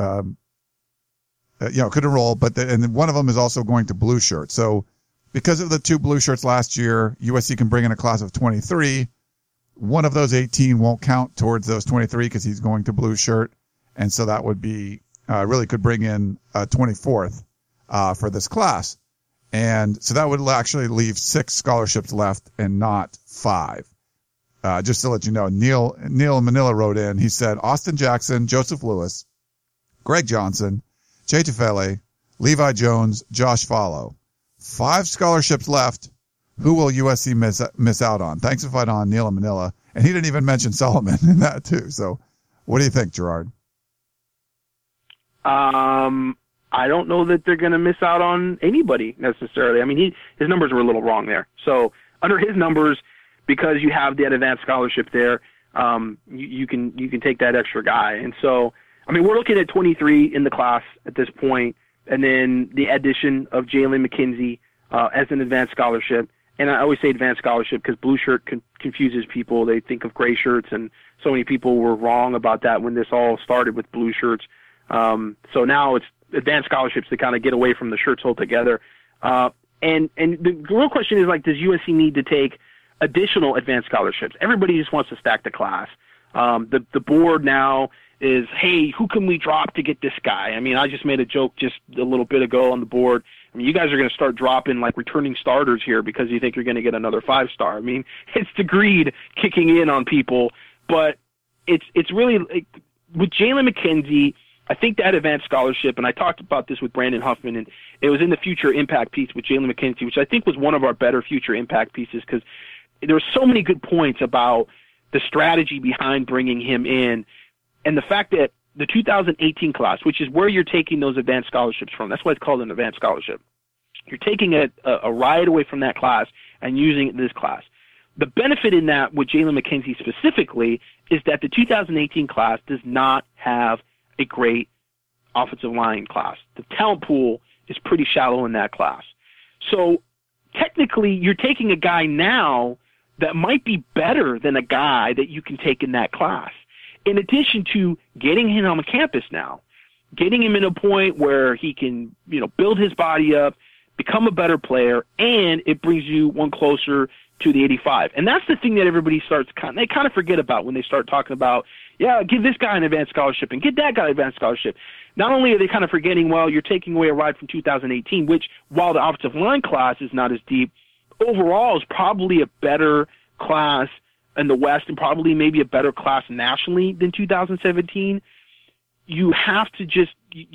to, could enroll, but and one of them is also going to blue shirt. So because of the 2 blue shirts last year, USC can bring in a class of 23. One of those 18 won't count towards those 23 because he's going to blue shirt. And so that would be, really could bring in a 24th, for this class. And so that would actually leave 6 scholarships left and not 5. Just to let you know, Neil in Manila wrote in, he said, Austin Jackson, Joseph Lewis, Greg Johnson, Jay Tufele, Levi Jones, Josh Follow. 5 scholarships left. Who will USC miss out on? Thanks for fighting on Neil in Manila. And he didn't even mention Solomon in that too. So what do you think, Gerard? I don't know that they're going to miss out on anybody necessarily. I mean, his numbers were a little wrong there. So under his numbers, because you have that advanced scholarship there, you can take that extra guy. And so, I mean, we're looking at 23 in the class at this point, and then the addition of Jalen McKenzie as an advanced scholarship. And I always say advanced scholarship because blue shirt confuses people. They think of gray shirts, and so many people were wrong about that when this all started with blue shirts. So now it's advanced scholarships to kind of get away from the shirts altogether. And the real question is, like, does USC need to take additional advanced scholarships? Everybody just wants to stack the class. The board now is, hey, who can we drop to get this guy? I mean, I just made a joke just a little bit ago on the board. I mean, you guys are going to start dropping, like, returning starters here because you think you're going to get another 5-star. I mean, it's the greed kicking in on people. But it's really, like, with Jalen McKenzie, I think that advanced scholarship, and I talked about this with Brandon Huffman, and it was in the future impact piece with Jalen McKenzie, which I think was one of our better future impact pieces because there were so many good points about the strategy behind bringing him in and the fact that the 2018 class, which is where you're taking those advanced scholarships from, that's why it's called an advanced scholarship. You're taking a ride away from that class and using it in this class. The benefit in that with Jalen McKenzie specifically is that the 2018 class does not have a great offensive line class. The talent pool is pretty shallow in that class. So technically you're taking a guy now that might be better than a guy that you can take in that class. In addition to getting him on the campus now, getting him in a point where he can, build his body up, become a better player, and it brings you one closer to the 85. And that's the thing that everybody they kind of forget about when they start talking about, yeah, give this guy an advanced scholarship and get that guy an advanced scholarship. Not only are they kind of forgetting, well, you're taking away a ride from 2018, which, while the offensive line class is not as deep, overall is probably a better class in the West and probably maybe a better class nationally than 2017. You have to just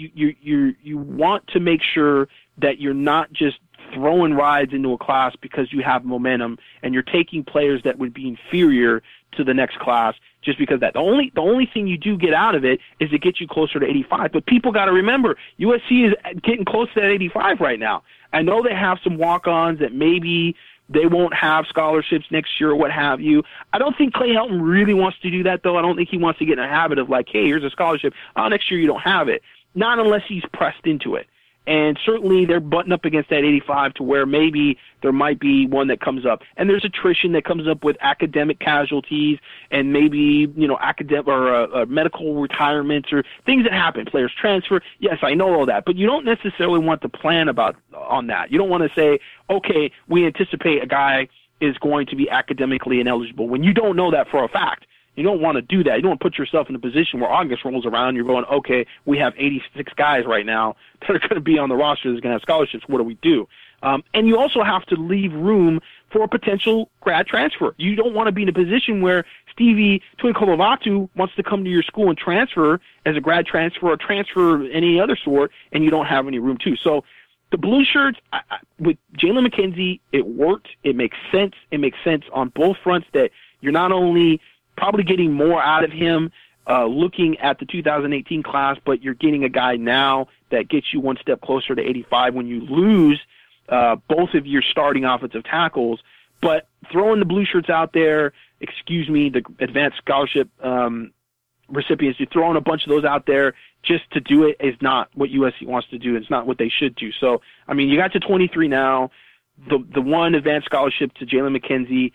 you want to make sure that you're not just throwing rides into a class because you have momentum and you're taking players that would be inferior to the next class just because that. The only thing you do get out of it is to get you closer to 85. But people got to remember, USC is getting close to that 85 right now. I know they have some walk-ons that maybe they won't have scholarships next year or what have you. I don't think Clay Helton really wants to do that, though. I don't think he wants to get in a habit of like, hey, here's a scholarship. Oh, next year you don't have it. Not unless he's pressed into it. And certainly they're butting up against that 85 to where maybe there might be one that comes up. And there's attrition that comes up with academic casualties and maybe, academic or medical retirements or things that happen. Players transfer. Yes, I know all that. But you don't necessarily want to plan on that. You don't want to say, okay, we anticipate a guy is going to be academically ineligible when you don't know that for a fact. You don't want to do that. You don't want to put yourself in a position where August rolls around and you're going, okay, we have 86 guys right now that are going to be on the roster that's going to have scholarships. What do we do? And you also have to leave room for a potential grad transfer. You don't want to be in a position where Stevie Tuikolovatu wants to come to your school and transfer as a grad transfer or transfer of any other sort, and you don't have any room to. So the blue shirts, with Jalen McKenzie, it worked. It makes sense. It makes sense on both fronts that you're not only probably getting more out of him looking at the 2018 class, but you're getting a guy now that gets you one step closer to 85 when you lose both of your starting offensive tackles. But throwing the blue shirts out there, the advanced scholarship recipients, you're throwing a bunch of those out there just to do it is not what USC wants to do. It's not what they should do. So, I mean, you got to 23 now. The one advanced scholarship to Jalen McKenzie,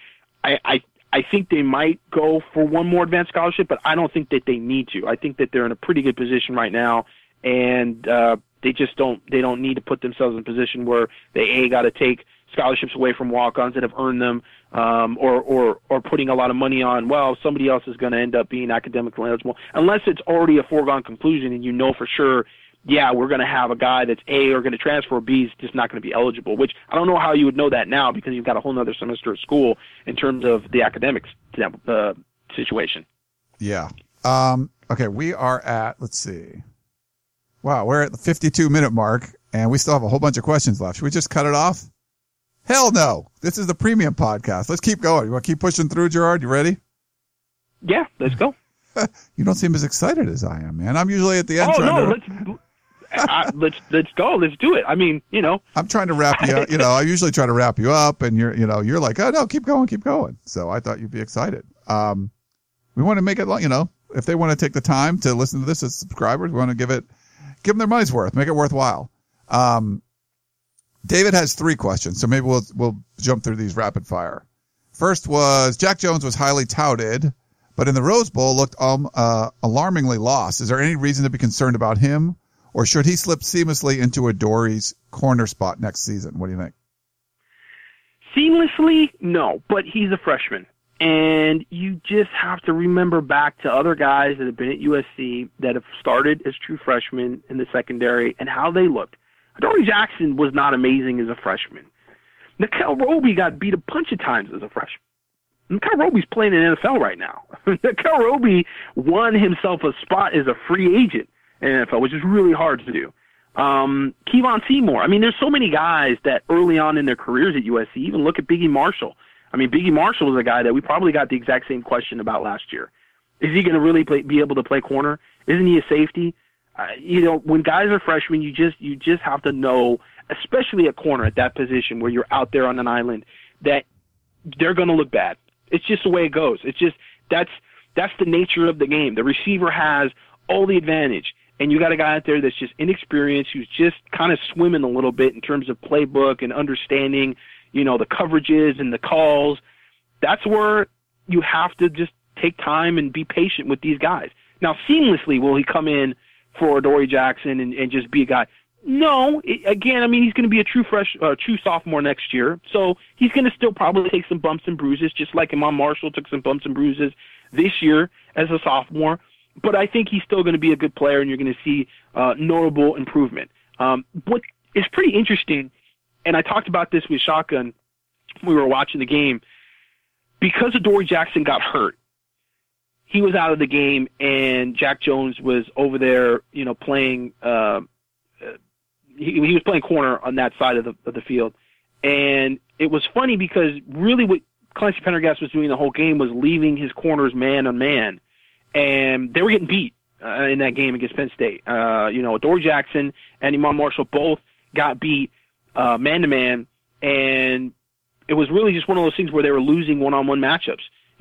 I think they might go for one more advanced scholarship, but I don't think that they need to. I think that they're in a pretty good position right now, and they don't need to put themselves in a position where they got to take scholarships away from walk-ons that have earned them, or putting a lot of money on, well, somebody else is going to end up being academically eligible, unless it's already a foregone conclusion and you know for sure, yeah, we're going to have a guy that's A, or going to transfer, B is just not going to be eligible, which I don't know how you would know that now because you've got a whole other semester of school in terms of the academics situation. Yeah. Okay, we are at, let's see. Wow, we're at the 52-minute mark, and we still have a whole bunch of questions left. Should we just cut it off? Hell no. This is the premium podcast. Let's keep going. You want to keep pushing through, Gerard? You ready? Yeah, let's go. You don't seem as excited as I am, man. I'm usually at the end. Let's go. Let's do it. I mean, I'm trying to wrap you up. I usually try to wrap you up, and you're like, oh no, keep going. So I thought you'd be excited. We want to make it, if they want to take the time to listen to this as subscribers, we want to give them their money's worth, make it worthwhile. David has 3 questions, so maybe we'll jump through these rapid fire. First was Jack Jones was highly touted, but in the Rose Bowl looked alarmingly lost. Is there any reason to be concerned about him, or should he slip seamlessly into Adoree' corner spot next season? What do you think? Seamlessly, no, but he's a freshman. And you just have to remember back to other guys that have been at USC that have started as true freshmen in the secondary and how they looked. Adoree' Jackson was not amazing as a freshman. Nickell Robey got beat a bunch of times as a freshman. Nickell Robey's playing in the NFL right now. Nickell Robey won himself a spot as a free agent in the NFL, which is really hard to do. Kevon Seymour. I mean, there's so many guys that early on in their careers at USC, even look at Biggie Marshall. I mean, Biggie Marshall was a guy that we probably got the exact same question about last year. Is he going to really be able to play corner? Isn't he a safety? When guys are freshmen, you just have to know, especially at corner at that position where you're out there on an island, that they're going to look bad. It's just the way it goes. It's just that's the nature of the game. The receiver has all the advantage, and you got a guy out there that's just inexperienced, who's just kind of swimming a little bit in terms of playbook and understanding, the coverages and the calls. That's where you have to just take time and be patient with these guys. Now, seamlessly, will he come in for Adoree' Jackson and just be a guy? No. Again, I mean, he's going to be a true sophomore next year, so he's going to still probably take some bumps and bruises, just like Imam Marshall took some bumps and bruises this year as a sophomore, but I think he's still going to be a good player, and you're going to see notable improvement. What is pretty interesting, and I talked about this with Shotgun when we were watching the game, because Adoree Jackson got hurt, he was out of the game, and Jack Jones was over there, playing. He was playing corner on that side of the field, and it was funny because really what Clancy Pendergast was doing the whole game was leaving his corners man on man, and they were getting beat in that game against Penn State. Adoree Jackson and Iman Marshall both got beat man to man, and it was really just one of those things where they were losing one-on-one matchups.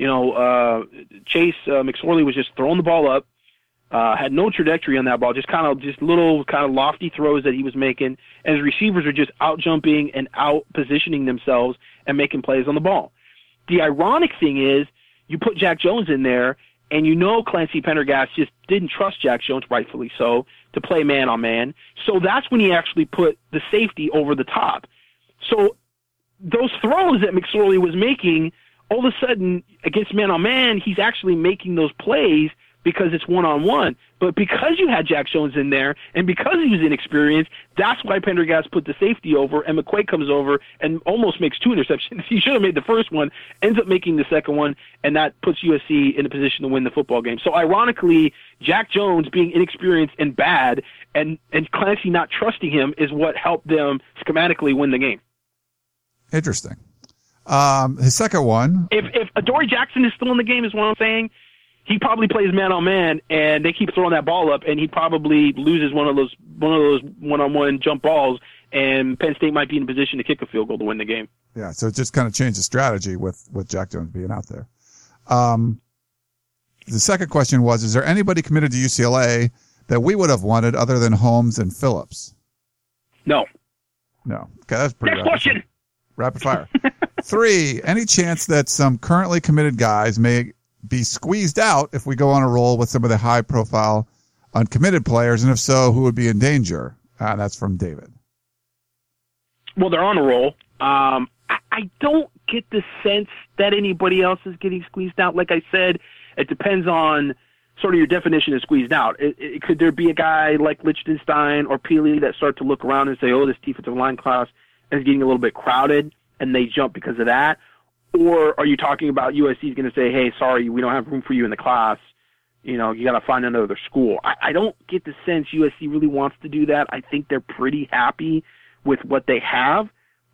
Chase McSorley was just throwing the ball up, had no trajectory on that ball, just little lofty throws that he was making, and his receivers are just out jumping and out positioning themselves and making plays on the ball. The ironic thing is, you put Jack Jones in there, and Clancy Pendergast just didn't trust Jack Jones, rightfully so, to play man on man. So that's when he actually put the safety over the top. So those throws that McSorley was making, all of a sudden, against man-on-man, he's actually making those plays because it's one-on-one. But because you had Jack Jones in there, and because he was inexperienced, that's why Pendergast put the safety over, and McQuaid comes over and almost makes 2 interceptions. He should have made the first one, ends up making the second one, and that puts USC in a position to win the football game. So ironically, Jack Jones being inexperienced and bad, and Clancy not trusting him is what helped them schematically win the game. Interesting. His second one. If Adoree Jackson is still in the game, is what I'm saying, he probably plays man on man, and they keep throwing that ball up, and he probably loses one of those one-on-one jump balls, and Penn State might be in a position to kick a field goal to win the game. Yeah, so it just kind of changed the strategy with Jack Jones being out there. The second question was, is there anybody committed to UCLA that we would have wanted other than Holmes and Phillips? No. Okay, that's pretty Next question. Rapid fire. 3, any chance that some currently committed guys may be squeezed out if we go on a roll with some of the high-profile uncommitted players, and if so, who would be in danger? That's from David. Well, they're on a roll. I don't get the sense that anybody else is getting squeezed out. Like I said, it depends on sort of your definition of squeezed out. Could there be a guy like Lichtenstein or Peely that start to look around and say, oh, this defensive line class is getting a little bit crowded, and they jump because of that? Or are you talking about USC is going to say, hey, sorry, we don't have room for you in the class. You got to find another school. I don't get the sense USC really wants to do that. I think they're pretty happy with what they have.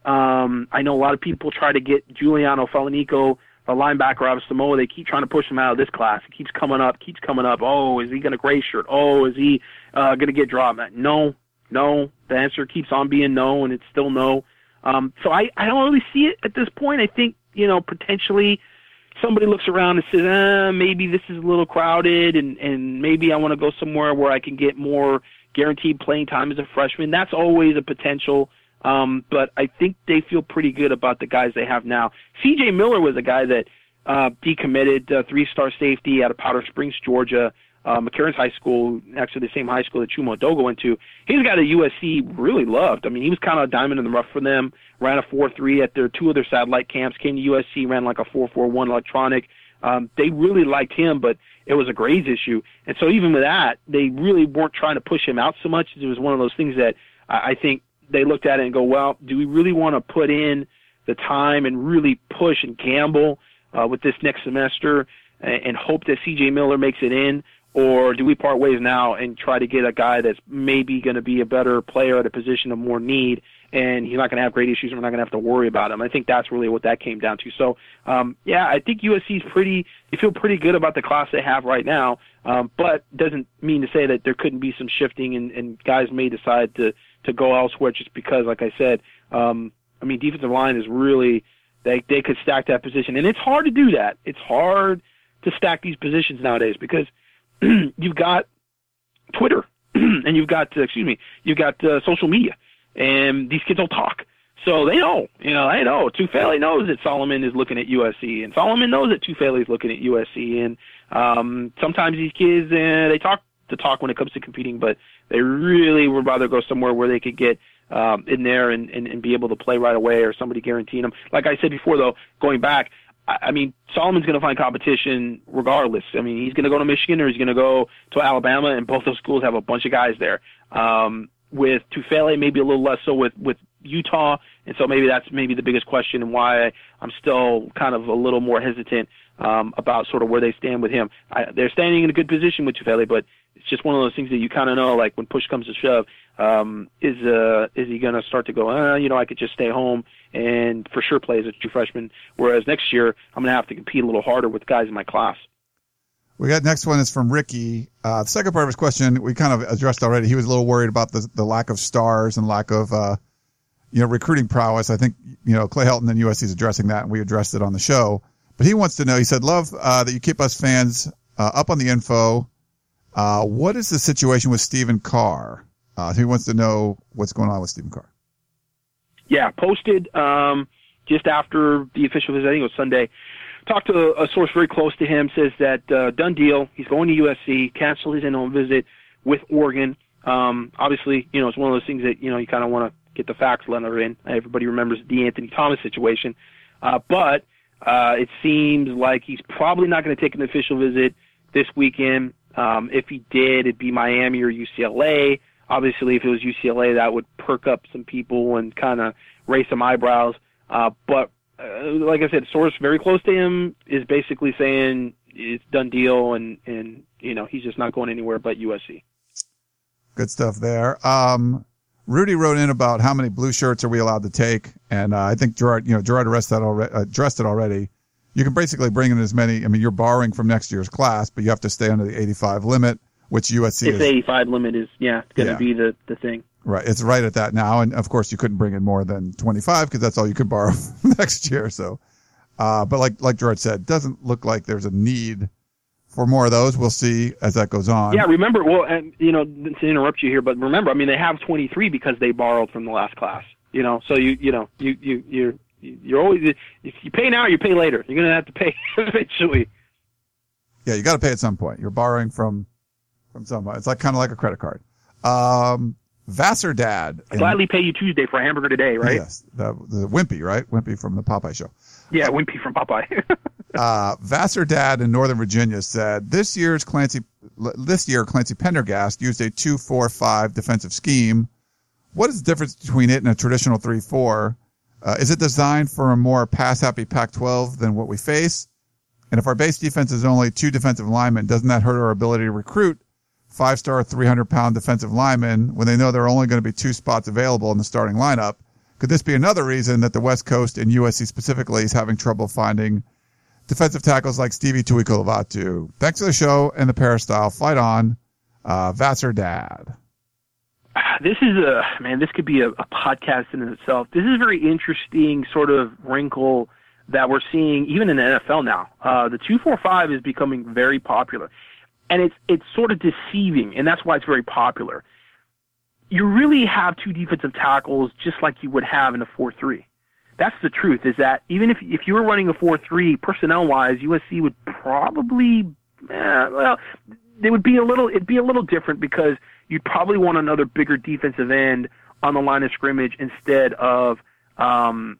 I know a lot of people try to get Giuliano Falanico, a linebacker out of Samoa. They keep trying to push him out of this class. It keeps coming up. Oh, is he going to gray shirt? Oh, is he going to get dropped? No. The answer keeps on being no, and it's still no. So I don't really see it at this point. I think, potentially somebody looks around and says, maybe this is a little crowded, and maybe I want to go somewhere where I can get more guaranteed playing time as a freshman. That's always a potential. But I think they feel pretty good about the guys they have now. C.J. Miller was a guy that decommitted, 3-star safety out of Powder Springs, Georgia, McCarran's high school, actually the same high school that Chuma Odoga went to. He's a guy that USC really loved. I mean, he was kind of a diamond in the rough for them, ran a 4.3 at their 2 other satellite camps, came to USC, ran like a 4.41 electronic. They really liked him, but it was a grades issue. And so even with that, they really weren't trying to push him out so much. It was one of those things that I think they looked at it and go, well, do we really want to put in the time and really push and gamble with this next semester and hope that C.J. Miller makes it in? Or do we part ways now and try to get a guy that's maybe going to be a better player at a position of more need, and he's not going to have great issues and we're not going to have to worry about him? I think that's really what that came down to. So, I think USC's they feel pretty good about the class they have right now, but doesn't mean to say that there couldn't be some shifting and guys may decide to go elsewhere just because, like I said, defensive line is really, they could stack that position. And it's hard to do that. It's hard to stack these positions nowadays because you've got Twitter and you've got social media, and these kids will talk. So they know, they know. Tufele knows that Solomon is looking at USC, and Solomon knows that Tufele is looking at USC. And sometimes these kids, they talk the talk when it comes to competing, but they really would rather go somewhere where they could get in there and be able to play right away, or somebody guaranteeing them. Like I said before, though, going back, I mean, Solomon's going to find competition regardless. I mean, he's going to go to Michigan or he's going to go to Alabama, and both those schools have a bunch of guys there. With Tufele, maybe a little less so with Utah, and so maybe that's maybe the biggest question and why I'm still kind of a little more hesitant about sort of where they stand with him. They're standing in a good position with Tufele, but it's just one of those things that you kind of know, like when push comes to shove, is he going to start to go, I could just stay home and for sure play as a true freshman, whereas next year I'm going to have to compete a little harder with guys in my class. We got next one is from Ricky. The second part of his question we kind of addressed already. He was a little worried about the lack of stars and lack of recruiting prowess. I think Clay Helton and USC is addressing that, and we addressed it on the show. But he wants to know. He said, "Love that you keep us fans up on the info. What is the situation with Stephen Carr?" He wants to know what's going on with Stephen Carr. Yeah, posted just after the official visit. I think it was Sunday. Talked to a source very close to him, says that done deal. He's going to USC, canceled his in-home visit with Oregon. Obviously, it's one of those things that, you kind of want to get the facts letter in. Everybody remembers the Anthony Thomas situation. But it seems like he's probably not going to take an official visit this weekend. If he did, it'd be Miami or UCLA. Obviously, if it was UCLA, that would perk up some people and kind of raise some eyebrows. But like I said, a source very close to him is basically saying it's done deal, and he's just not going anywhere but USC. Good stuff there. Rudy wrote in about how many blue shirts are we allowed to take, and I think Gerard addressed it already. You can basically bring in as many. I mean, you're borrowing from next year's class, but you have to stay under the 85 limit, which USC is. The 85 limit is going to be the thing. Right. It's right at that now. And of course you couldn't bring in more than 25 because that's all you could borrow next year. So, but like George said, doesn't look like there's a need for more of those. We'll see as that goes on. Yeah. Remember, and to interrupt you here, but remember, I mean, they have 23 because they borrowed from the last class, so you're always, if you pay now, you pay later. You're going to have to pay eventually. Yeah. You got to pay at some point. You're borrowing from someone. It's kind of like a credit card. Vassar Dad. I'd gladly pay you Tuesday for a hamburger today, right? Yes. The Wimpy, right? Wimpy from the Popeye show. Yeah, Wimpy from Popeye. Vassar Dad in Northern Virginia said, this year Clancy Pendergast used a 2-4-5 defensive scheme. What is the difference between it and a traditional 3-4? Is it designed for a more pass-happy Pac-12 than what we face? And if our base defense is only 2 defensive linemen, doesn't that hurt our ability to recruit 5-star, 300-pound defensive linemen when they know there are only going to be 2 spots available in the starting lineup? Could this be another reason that the West Coast and USC specifically is having trouble finding defensive tackles like Stevie Tuiku-Lovato? Thanks for the show and the Peristyle. Fight on, Vassar Dad. This is this could be a podcast in itself. This is a very interesting sort of wrinkle that we're seeing even in the NFL now. The 2-4-5 is becoming very popular. And it's sort of deceiving, and that's why it's very popular. You really have 2 defensive tackles just like you would have in a 4-3. That's the truth, is that even if you were running a 4-3, personnel-wise, USC would probably, it'd be a little different because you'd probably want another bigger defensive end on the line of scrimmage instead of Uchenna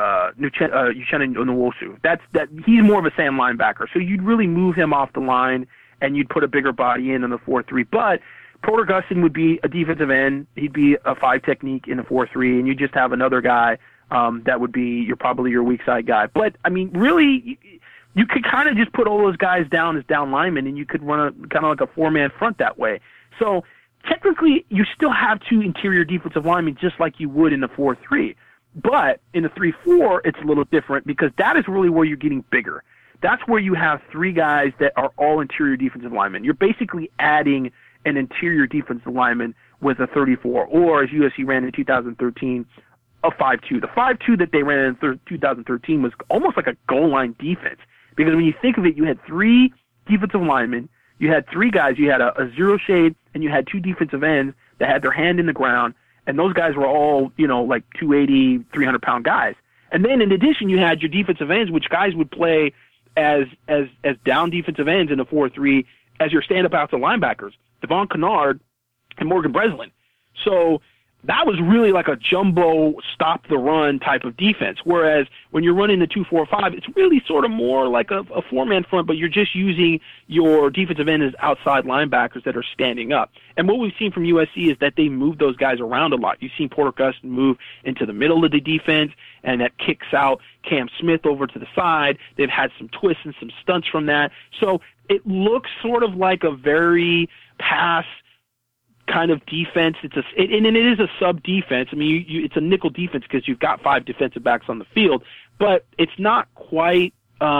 Nwosu. He's more of a Sam linebacker, so you'd really move him off the line and you'd put a bigger body in the 4-3. But Porter Gustin would be a defensive end. He'd be a 5 technique in a 4-3, and you just have another guy that would be probably your weak side guy. But, I mean, really, you could kind of just put all those guys down as down linemen, and you could run kind of like a 4-man front that way. So, technically, you still have 2 interior defensive linemen just like you would in the 4-3. But in the 3-4, it's a little different because that is really where you're getting bigger. That's where you have 3 guys that are all interior defensive linemen. You're basically adding an interior defensive lineman with a 34, or as USC ran in 2013, a 5-2. The 5-2 that they ran in 2013 was almost like a goal line defense because when you think of it, you had 3 defensive linemen, you had 3 guys, you had a zero shade, and you had 2 defensive ends that had their hand in the ground, and those guys were all, like 280, 300-pound guys. And then in addition, you had your defensive ends, which guys would play as down defensive ends in a 4-3 as your stand-up outside linebackers, Devon Kennard and Morgan Breslin. So that was really like a jumbo stop the run type of defense. Whereas when you're running the 2-4-5, it's really sort of more like a 4-man front, but you're just using your defensive end as outside linebackers that are standing up. And what we've seen from USC is that they move those guys around a lot. You've seen Porter Gustin move into the middle of the defense, and that kicks out Cam Smith over to the side. They've had some twists and some stunts from that. So it looks sort of like a very pass kind of defense. And it is a sub defense. I mean, it's a nickel defense because you've got 5 defensive backs on the field, but it's not quite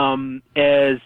as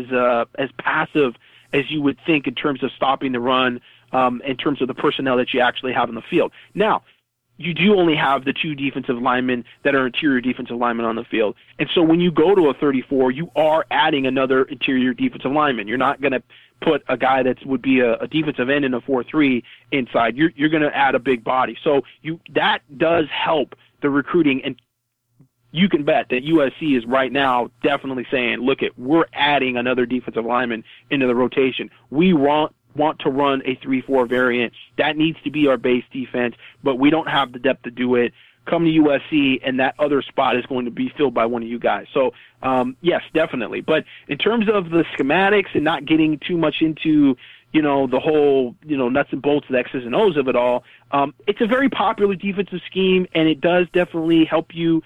passive as you would think in terms of stopping the run, in terms of the personnel that you actually have on the field. Now, you do only have the 2 defensive linemen that are interior defensive linemen on the field. And so when you go to a 34, you are adding another interior defensive lineman. You're not going to put a guy that would be a defensive end in a 4-3 inside. You're going to add a big body. So that does help the recruiting, and you can bet that USC is right now definitely saying, look, we're adding another defensive lineman into the rotation. We want to run a 3-4 variant. That needs to be our base defense, but we don't have the depth to do it. Come to USC, and that other spot is going to be filled by one of you guys. So, yes, definitely. But in terms of the schematics and not getting too much into, the whole, nuts and bolts, the X's and O's of it all, it's a very popular defensive scheme, and it does definitely help you.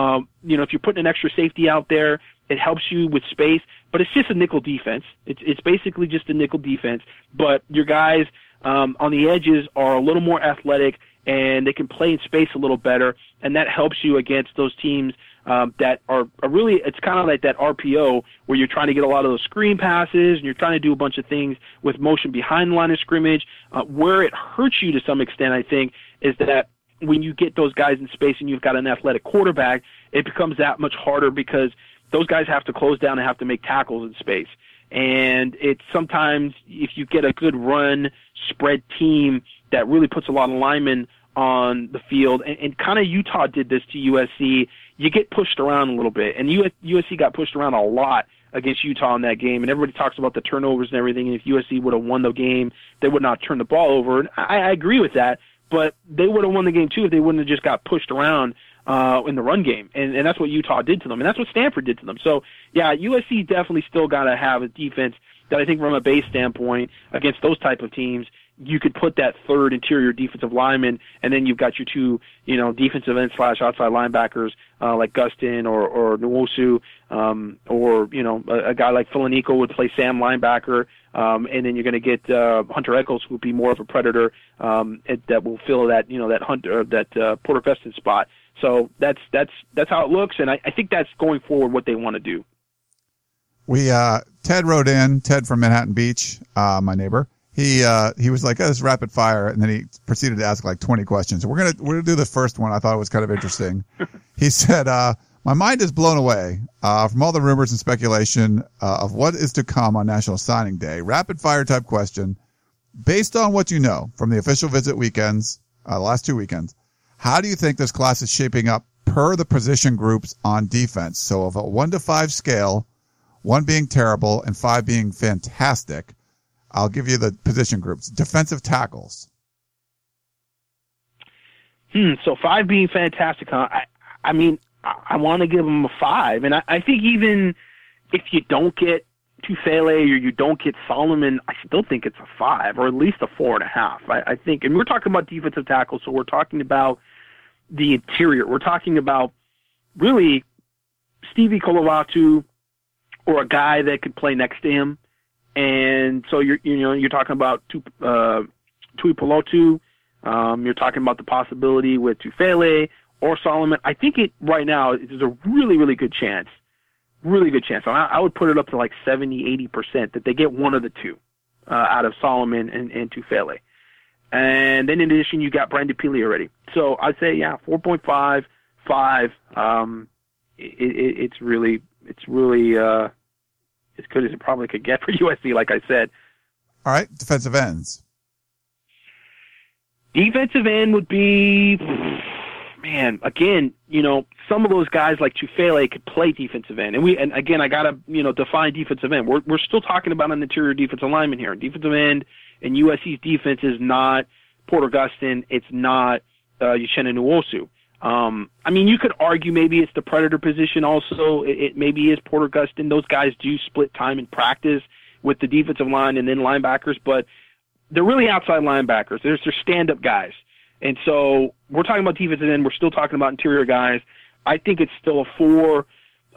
If you're putting an extra safety out there, it helps you with space, but it's just a nickel defense. It's basically just a nickel defense, but your guys on the edges are a little more athletic, and they can play in space a little better, and that helps you against those teams that are really, it's kind of like that RPO where you're trying to get a lot of those screen passes, and you're trying to do a bunch of things with motion behind the line of scrimmage. Where it hurts you to some extent, I think, is that when you get those guys in space and you've got an athletic quarterback, it becomes that much harder because those guys have to close down and have to make tackles in space. And it's sometimes, if you get a good run spread team that really puts a lot of linemen on the field, and kind of Utah did this to USC, you get pushed around a little bit. And USC got pushed around a lot against Utah in that game, and everybody talks about the turnovers and everything, and if USC would have won the game, they would not turn the ball over. And I agree with that, but they would have won the game too if they wouldn't have just got pushed around in the run game, and that's what Utah did to them, and that's what Stanford did to them. So, yeah, USC definitely still got to have a defense that I think from a base standpoint against those type of teams, you could put that third interior defensive lineman, and then you've got your 2, defensive end / outside linebackers like Gustin or Nwosu, or a guy like Filanico would play Sam linebacker, and then you're going to get Hunter Echols, who would be more of a predator that will fill that that Porter Gustin spot. So that's how it looks, and I think that's going forward what they want to do. Ted wrote in, Ted from Manhattan Beach, my neighbor. He was like, this is rapid fire, and then he proceeded to ask like 20 questions. We're gonna do the first one. I thought it was kind of interesting. He said, my mind is blown away from all the rumors and speculation of what is to come on National Signing Day. Rapid fire type question. Based on what you know from the official visit weekends, the last 2 weekends, how do you think this class is shaping up per the position groups on defense? So of a 1 to 5 scale, 1 being terrible and 5 being fantastic, I'll give you the position groups. Defensive tackles. So 5 being fantastic, huh? I mean, I want to give them a 5. And I think even if you don't get Tufele or you don't get Solomon, I still think it's a 5 or at least a 4.5. I think, and we're talking about defensive tackles, so we're talking about the interior. We're talking about really Stevie Kolovatu or a guy that could play next to him. And so you're talking about Tuipulotu. You're talking about the possibility with Tufele or Solomon. I think right now there's a really, really good chance. Really good chance. I would put it up to like 70-80% that they get one of the 2 out of Solomon and Tufele. And then in addition, you got Brandon Pili already. So I'd say, 4.5, 5. It's really as good as it probably could get for USC, like I said. All right, defensive ends. Defensive end would be, man, again, some of those guys like Tufele could play defensive end. And again, I got to, define defensive end. We're still talking about an interior defensive lineman here. Defensive end in USC's defense is not Porter Gustin. It's not Uchenna Nwosu. I mean, you could argue maybe it's the predator position also. It maybe is Porter Gustin. Those guys do split time in practice with the defensive line and then linebackers, but they're really outside linebackers. They're stand-up guys. And so we're talking about defensive end. We're still talking about interior guys. I think it's still a 4,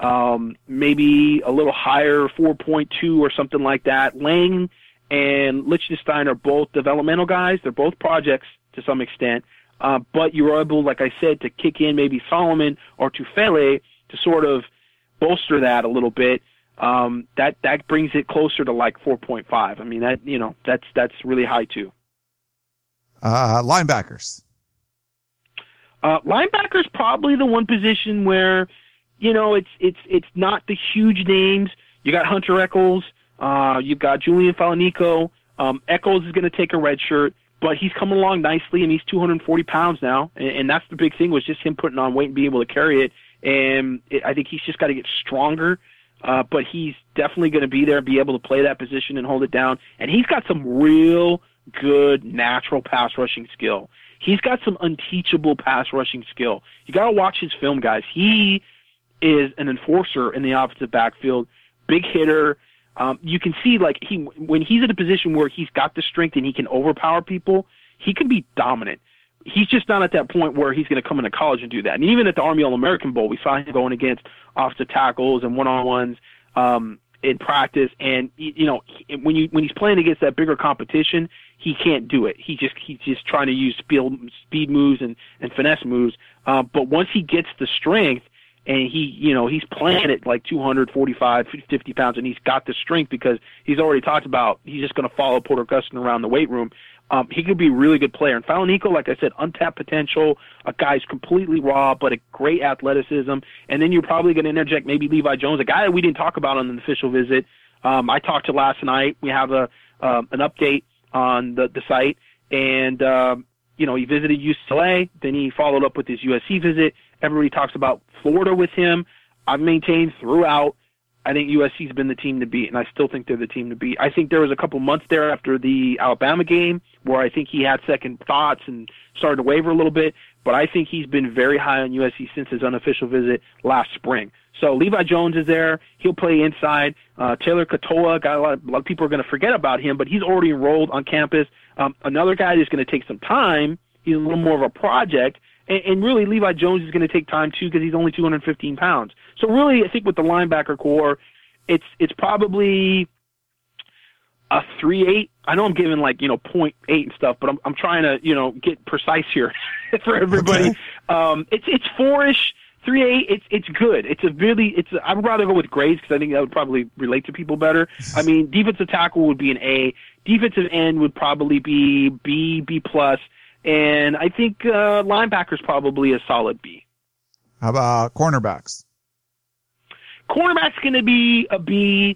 maybe a little higher, 4.2 or something like that. Lang and Lichtenstein are both developmental guys. They're both projects to some extent. But you were able, like I said, to kick in maybe Solomon or Tufele to sort of bolster that a little bit. That brings it closer to like 4.5. I mean, that's really high too. Linebackers. Linebackers probably the one position where, it's not the huge names. You got Hunter Echols. You've got Julian Falanico. Echols is going to take a red shirt, but he's coming along nicely, and he's 240 pounds now. And that's the big thing, was just him putting on weight and being able to carry it. And I think he's just got to get stronger. But he's definitely going to be there, be able to play that position and hold it down. And he's got some real good natural pass rushing skill. He's got some unteachable pass rushing skill. You got to watch his film, guys. He is an enforcer in the offensive backfield, big hitter. You can see, like, when he's in a position where he's got the strength and he can overpower people, he can be dominant. He's just not at that point where he's going to come into college and do that. And even at the Army All-American Bowl, we saw him going against offensive tackles and one-on-ones in practice. And when he's playing against that bigger competition, he can't do it. He's just trying to use speed moves and finesse moves. But once he gets the strength, and he's playing at like 245, 50 pounds, and he's got the strength because he's already talked about he's just going to follow Porter Gustin around the weight room. He could be a really good player. And Falanico, like I said, untapped potential, a guy's completely raw, but a great athleticism. And then you're probably going to interject maybe Levi Jones, a guy that we didn't talk about on the official visit. I talked to last night. We have an update on the site. And, he visited UCLA. Then he followed up with his USC visit. Everybody talks about Florida with him. I've maintained throughout, I think USC's been the team to beat, and I still think they're the team to beat. I think there was a couple months there after the Alabama game where I think he had second thoughts and started to waver a little bit, but I think he's been very high on USC since his unofficial visit last spring. So Levi Jones is there. He'll play inside. Taylor Katoa, a lot of people are going to forget about him, but he's already enrolled on campus. Another guy that's going to take some time. He's a little more of a project. And really, Levi Jones is going to take time, too, because he's only 215 pounds. So really, I think with the linebacker core, it's probably a 3.8. I know I'm giving 0.8 and stuff, but I'm trying to, get precise here for everybody. Okay. It's 4-ish, 3.8. It's good. I would rather go with grades because I think that would probably relate to people better. I mean, defensive tackle would be an A. Defensive end would probably be B+. And I think linebacker's probably a solid B. How about cornerbacks? Cornerback's going to be a B.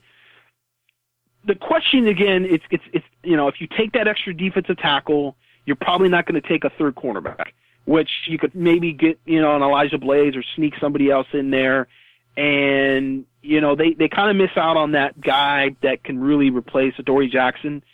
The question again, it's if you take that extra defensive tackle, you're probably not going to take a third cornerback, which you could maybe get an Elijah Blaze or sneak somebody else in there, and they kind of miss out on that guy that can really replace Adoree Jackson.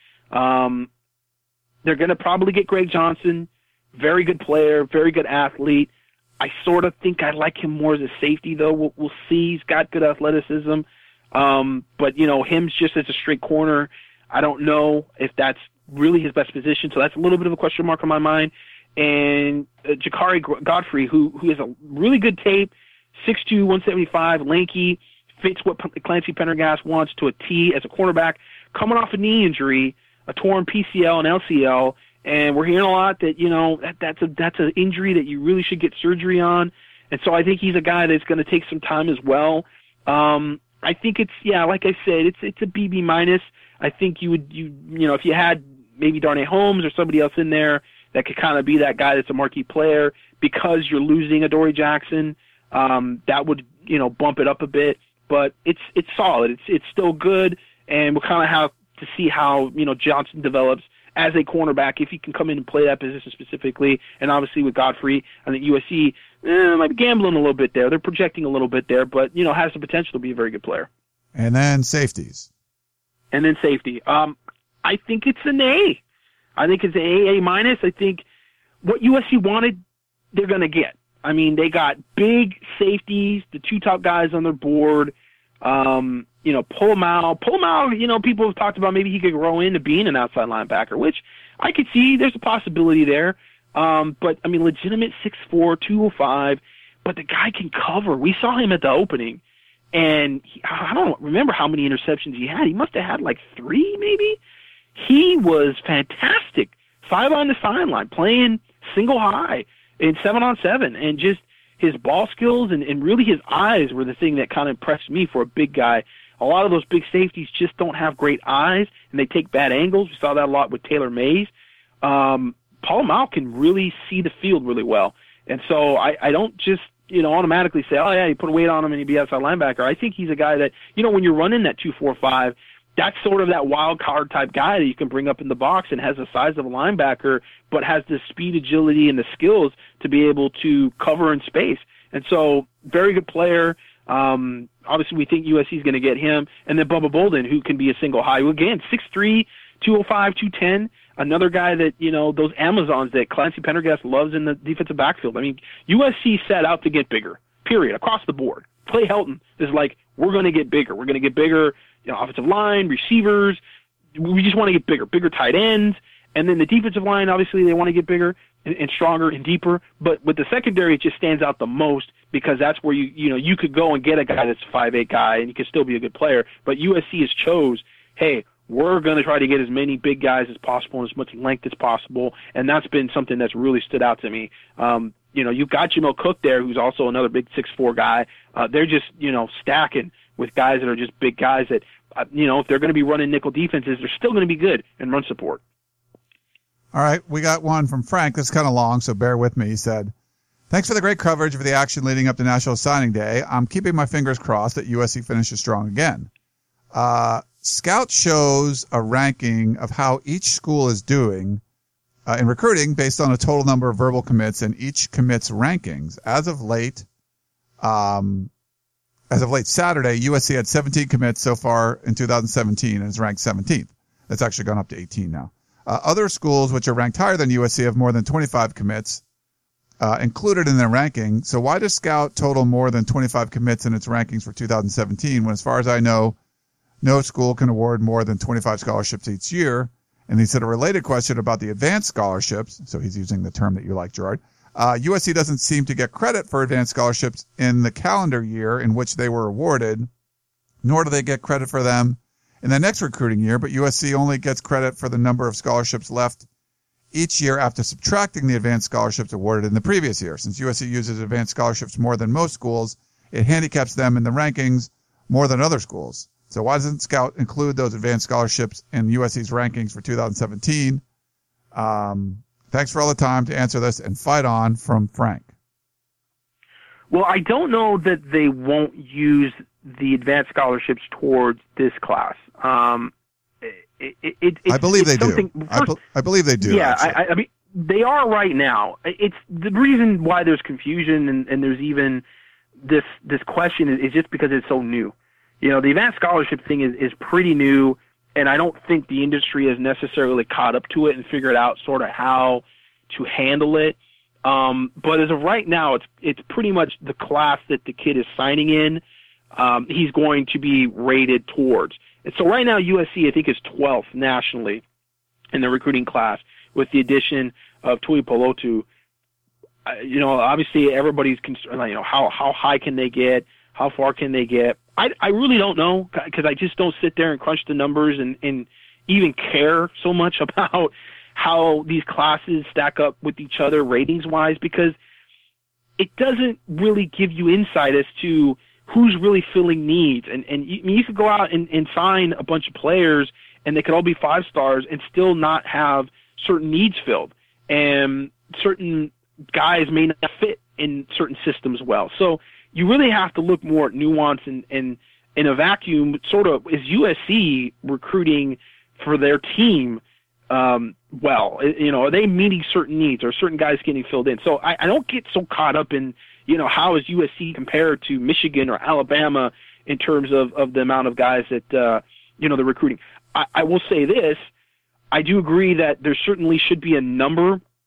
They're going to probably get Greg Johnson, very good player, very good athlete. I sort of think I like him more as a safety, though. We'll see. He's got good athleticism. But, him just as a straight corner, I don't know if that's really his best position. So that's a little bit of a question mark on my mind. And Jakari Godfrey, who has a really good tape, 6'2", 175, lanky, fits what Clancy Pendergast wants to a T as a cornerback, coming off a knee injury, a torn PCL and LCL, and we're hearing a lot that that's an injury that you really should get surgery on, and so I think he's a guy that's going to take some time as well. I think like I said, it's a BB minus. I think you if you had maybe Darnay Holmes or somebody else in there that could kind of be that guy that's a marquee player because you're losing Adoree Jackson, that would bump it up a bit, but it's solid. It's still good, and we'll kind of have to see how Johnson develops as a cornerback, if he can come in and play that position specifically. And obviously with Godfrey, I think USC might be gambling a little bit there. They're projecting a little bit there, but has the potential to be a very good player. And then safeties. I think it's an A. I think it's an A minus. I think what USC wanted they're going to get. I mean, they got big safeties, the two top guys on their board. Polamalu, people have talked about maybe he could grow into being an outside linebacker, which I could see there's a possibility there. But, I mean, legitimate 6'4", 205, but the guy can cover. We saw him at the opening, and I don't remember how many interceptions he had. He must have had like 3, maybe. He was fantastic. Sideline to sideline, playing single high in 7-on-7, and just his ball skills and really his eyes were the thing that kind of impressed me for a big guy. A lot of those big safeties just don't have great eyes, and they take bad angles. We saw that a lot with Taylor Mays. Polamalu can really see the field really well. And so I don't just, automatically say, oh, yeah, you put a weight on him and he'd be outside linebacker. I think he's a guy that, when you're running that 2-4-5, that's sort of that wild card type guy that you can bring up in the box and has the size of a linebacker, but has the speed, agility, and the skills to be able to cover in space. And so, very good player. Obviously, we think USC is going to get him. And then Bubba Bolden, who can be a single high. Again, 6'3", 205, 210. Another guy that, those Amazons that Clancy Pendergast loves in the defensive backfield. I mean, USC set out to get bigger, period, across the board. Clay Helton is like, we're going to get bigger. We're going to get bigger, offensive line, receivers. We just want to get bigger tight ends. And then the defensive line, obviously, they want to get bigger and stronger and deeper. But with the secondary, it just stands out the most because that's where you could go and get a guy that's a 5'8" guy and you could still be a good player. But USC has chose, hey, we're going to try to get as many big guys as possible and as much length as possible. And that's been something that's really stood out to me. You've got Jamil Cook there, who's also another big 6'4" guy. They're just, stacking with guys that are just big guys that, if they're going to be running nickel defenses, they're still going to be good in run support. All right. We got one from Frank. That's kind of long, so bear with me. He said, thanks for the great coverage of the action leading up to National Signing Day. I'm keeping my fingers crossed that USC finishes strong again. Scout shows a ranking of how each school is doing in recruiting based on a total number of verbal commits and each commit's rankings. As of late Saturday, USC had 17 commits so far in 2017 and is ranked 17th. That's actually gone up to 18 now. Other schools which are ranked higher than USC have more than 25 commits included in their ranking. So why does Scout total more than 25 commits in its rankings for 2017 when, as far as I know, no school can award more than 25 scholarships each year? And he said a related question about the advanced scholarships. So he's using the term that you like, Gerard. USC doesn't seem to get credit for advanced scholarships in the calendar year in which they were awarded, nor do they get credit for them in the next recruiting year, but USC only gets credit for the number of scholarships left each year after subtracting the advanced scholarships awarded in the previous year. Since USC uses advanced scholarships more than most schools, it handicaps them in the rankings more than other schools. So why doesn't Scout include those advanced scholarships in USC's rankings for 2017? Thanks for all the time to answer this, and fight on, from Frank. Well, I don't know that they won't use the advanced scholarships towards this class. I believe they do. I believe they do. Yeah, I mean, they are right now. It's the reason why there's confusion and there's even this question is just because it's so new. The advanced scholarship thing is pretty new, and I don't think the industry has necessarily caught up to it and figured out sort of how to handle it. But as of right now, it's pretty much the class that the kid is signing in. He's going to be rated towards. And so right now, USC, I think, is 12th nationally in the recruiting class with the addition of Tui Polotu. Obviously everybody's concerned, how high can they get? How far can they get? I really don't know because I just don't sit there and crunch the numbers and even care so much about how these classes stack up with each other ratings-wise, because it doesn't really give you insight as to who's really filling needs. And you could go out and sign a bunch of players, and they could all be 5 stars and still not have certain needs filled. And certain guys may not fit in certain systems well. So you really have to look more at nuance and in a vacuum. Sort of, is USC recruiting for their team well? Are they meeting certain needs? Or certain guys getting filled in? So I don't get so caught up in, how is USC compared to Michigan or Alabama in terms of the amount of guys that, they're recruiting. I will say this. I do agree that there certainly should be a number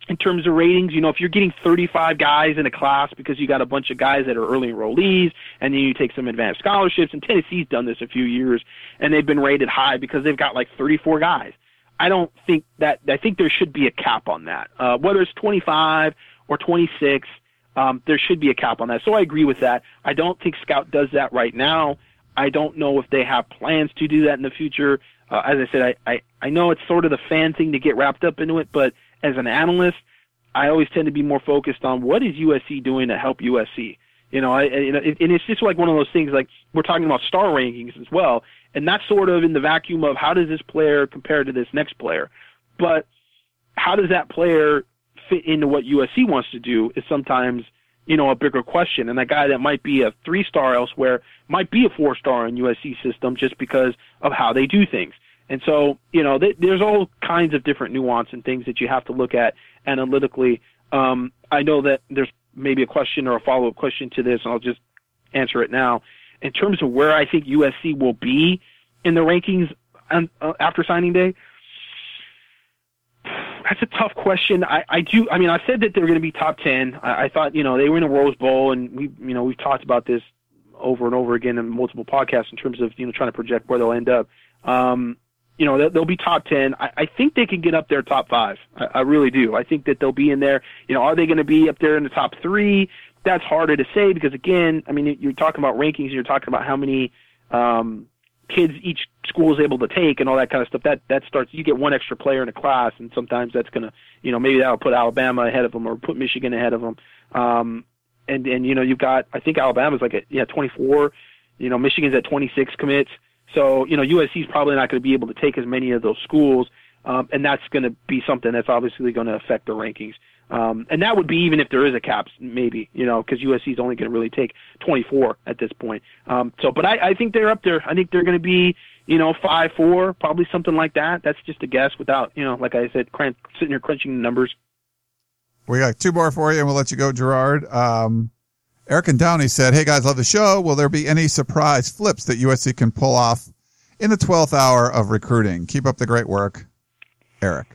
in terms of ratings. You know, if you're getting 35 guys in a class because you got a bunch of guys that are early enrollees, and then you take some advanced scholarships, and Tennessee's done this a few years, and they've been rated high because they've got like 34 guys. I think there should be a cap on that. Whether it's 25 or 26, there should be a cap on that. So I agree with that. I don't think Scout does that right now. I don't know if they have plans to do that in the future. As I said, I know it's sort of the fan thing to get wrapped up into it, but as an analyst, I always tend to be more focused on what is USC doing to help USC. You know, and it's just like one of those things, like we're talking about star rankings as well, and that's sort of in the vacuum of how does this player compare to this next player. But how does that player fit into what USC wants to do is sometimes, you know, a bigger question. And that guy that might be a 3-star elsewhere might be a 4-star in USC system just because of how they do things. And so, you know, there's all kinds of different nuance and things that you have to look at analytically. I know that there's maybe a question or a follow-up question to this, and I'll just answer it now. In terms of where I think USC will be in the rankings after signing day, that's a tough question. I said that they're going to be top 10. I thought, you know, they were in a Rose Bowl, and we've talked about this over and over again in multiple podcasts in terms of, you know, trying to project where they'll end up. You know, they'll be top 10. I think they can get up there top 5. I really do. I think that they'll be in there. You know, are they going to be up there in the top 3? That's harder to say because, again, I mean, you're talking about rankings. You're talking about how many kids each school is able to take and all that kind of stuff. That starts, you get one extra player in a class, and sometimes that's going to, you know, maybe that'll put Alabama ahead of them or put Michigan ahead of them. And you know, you've got, I think Alabama's like 24. You know, Michigan's at 26 commits. So, you know, USC is probably not going to be able to take as many of those schools, and that's going to be something that's obviously going to affect the rankings. And that would be even if there is a cap, maybe, you know, because USC is only going to really take 24 at this point. But I think they're up there. I think they're going to be, you know, 5-4, probably something like that. That's just a guess without, you know, like I said, sitting here crunching the numbers. We got 2 more for you, and we'll let you go, Gerard. Eric and Downey said, "Hey guys, love the show. Will there be any surprise flips that USC can pull off in the 12th hour of recruiting? Keep up the great work, Eric."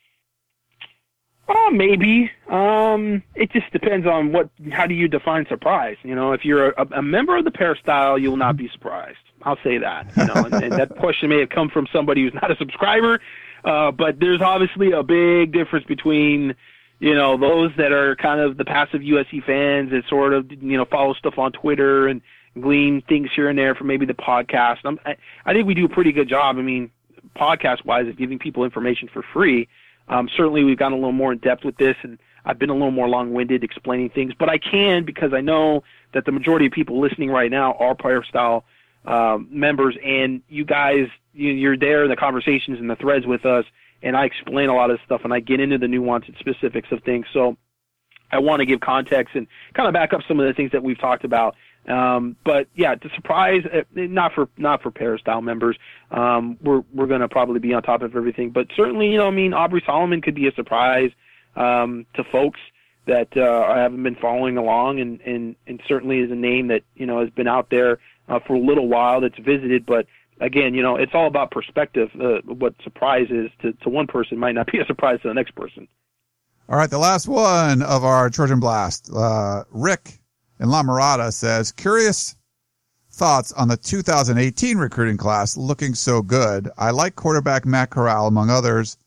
Maybe. It just depends on how do you define surprise? You know, if you're a member of the peristyle, you will not be surprised. I'll say that. You know, and that question may have come from somebody who's not a subscriber, but there's obviously a big difference between, you know, those that are kind of the passive USC fans that sort of, you know, follow stuff on Twitter and glean things here and there from maybe the podcast. I think we do a pretty good job. I mean, podcast-wise, of giving people information for free. Certainly we've gotten a little more in depth with this, and I've been a little more long-winded explaining things, but I can because I know that the majority of people listening right now are Peristyle members, and you guys, you're there in the conversations and the threads with us, and I explain a lot of stuff, and I get into the nuance and specifics of things. So I want to give context and kind of back up some of the things that we've talked about. But yeah, the surprise, not for Peristyle members. We're going to probably be on top of everything, but certainly, you know, I mean, Aubrey Solomon could be a surprise, to folks that, haven't been following along, and certainly is a name that, you know, has been out there, for a little while that's visited, but again, you know, it's all about perspective. What surprise is to one person might not be a surprise to the next person. All right, the last one of our Trojan Blast. Rick in La Mirada says, "Curious thoughts on the 2018 recruiting class looking so good. I like quarterback Matt Corral, among others.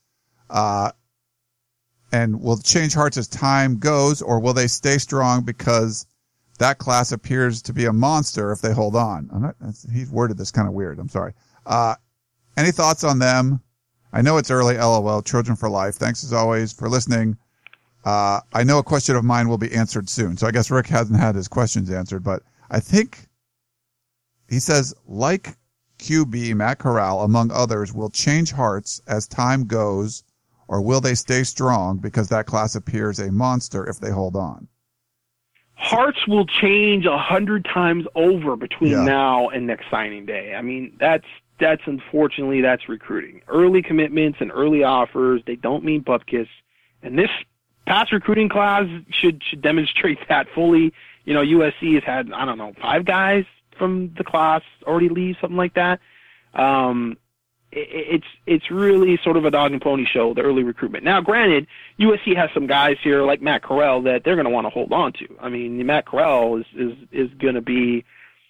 And will change hearts as time goes, or will they stay strong because that class appears to be a monster if they hold on?" He's worded this kind of weird. I'm sorry. Any thoughts on them? I know it's early, LOL, Trojan for life. Thanks as always for listening. I know a question of mine will be answered soon. So I guess Rick hasn't had his questions answered, but I think he says, like QB Matt Corral, among others, will change hearts as time goes, or will they stay strong because that class appears a monster if they hold on? Hearts will change 100 times over between now and next signing day. I mean, that's unfortunately, that's recruiting. Early commitments and early offers, they don't mean bupkis. And this past recruiting class should demonstrate that fully. You know, USC has had, 5 guys from the class already leave, something like that. it's really sort of a dog and pony show, the early recruitment. Now, granted, USC has some guys here like Matt Corral that they're going to want to hold on to. I mean, Matt Corral is going to be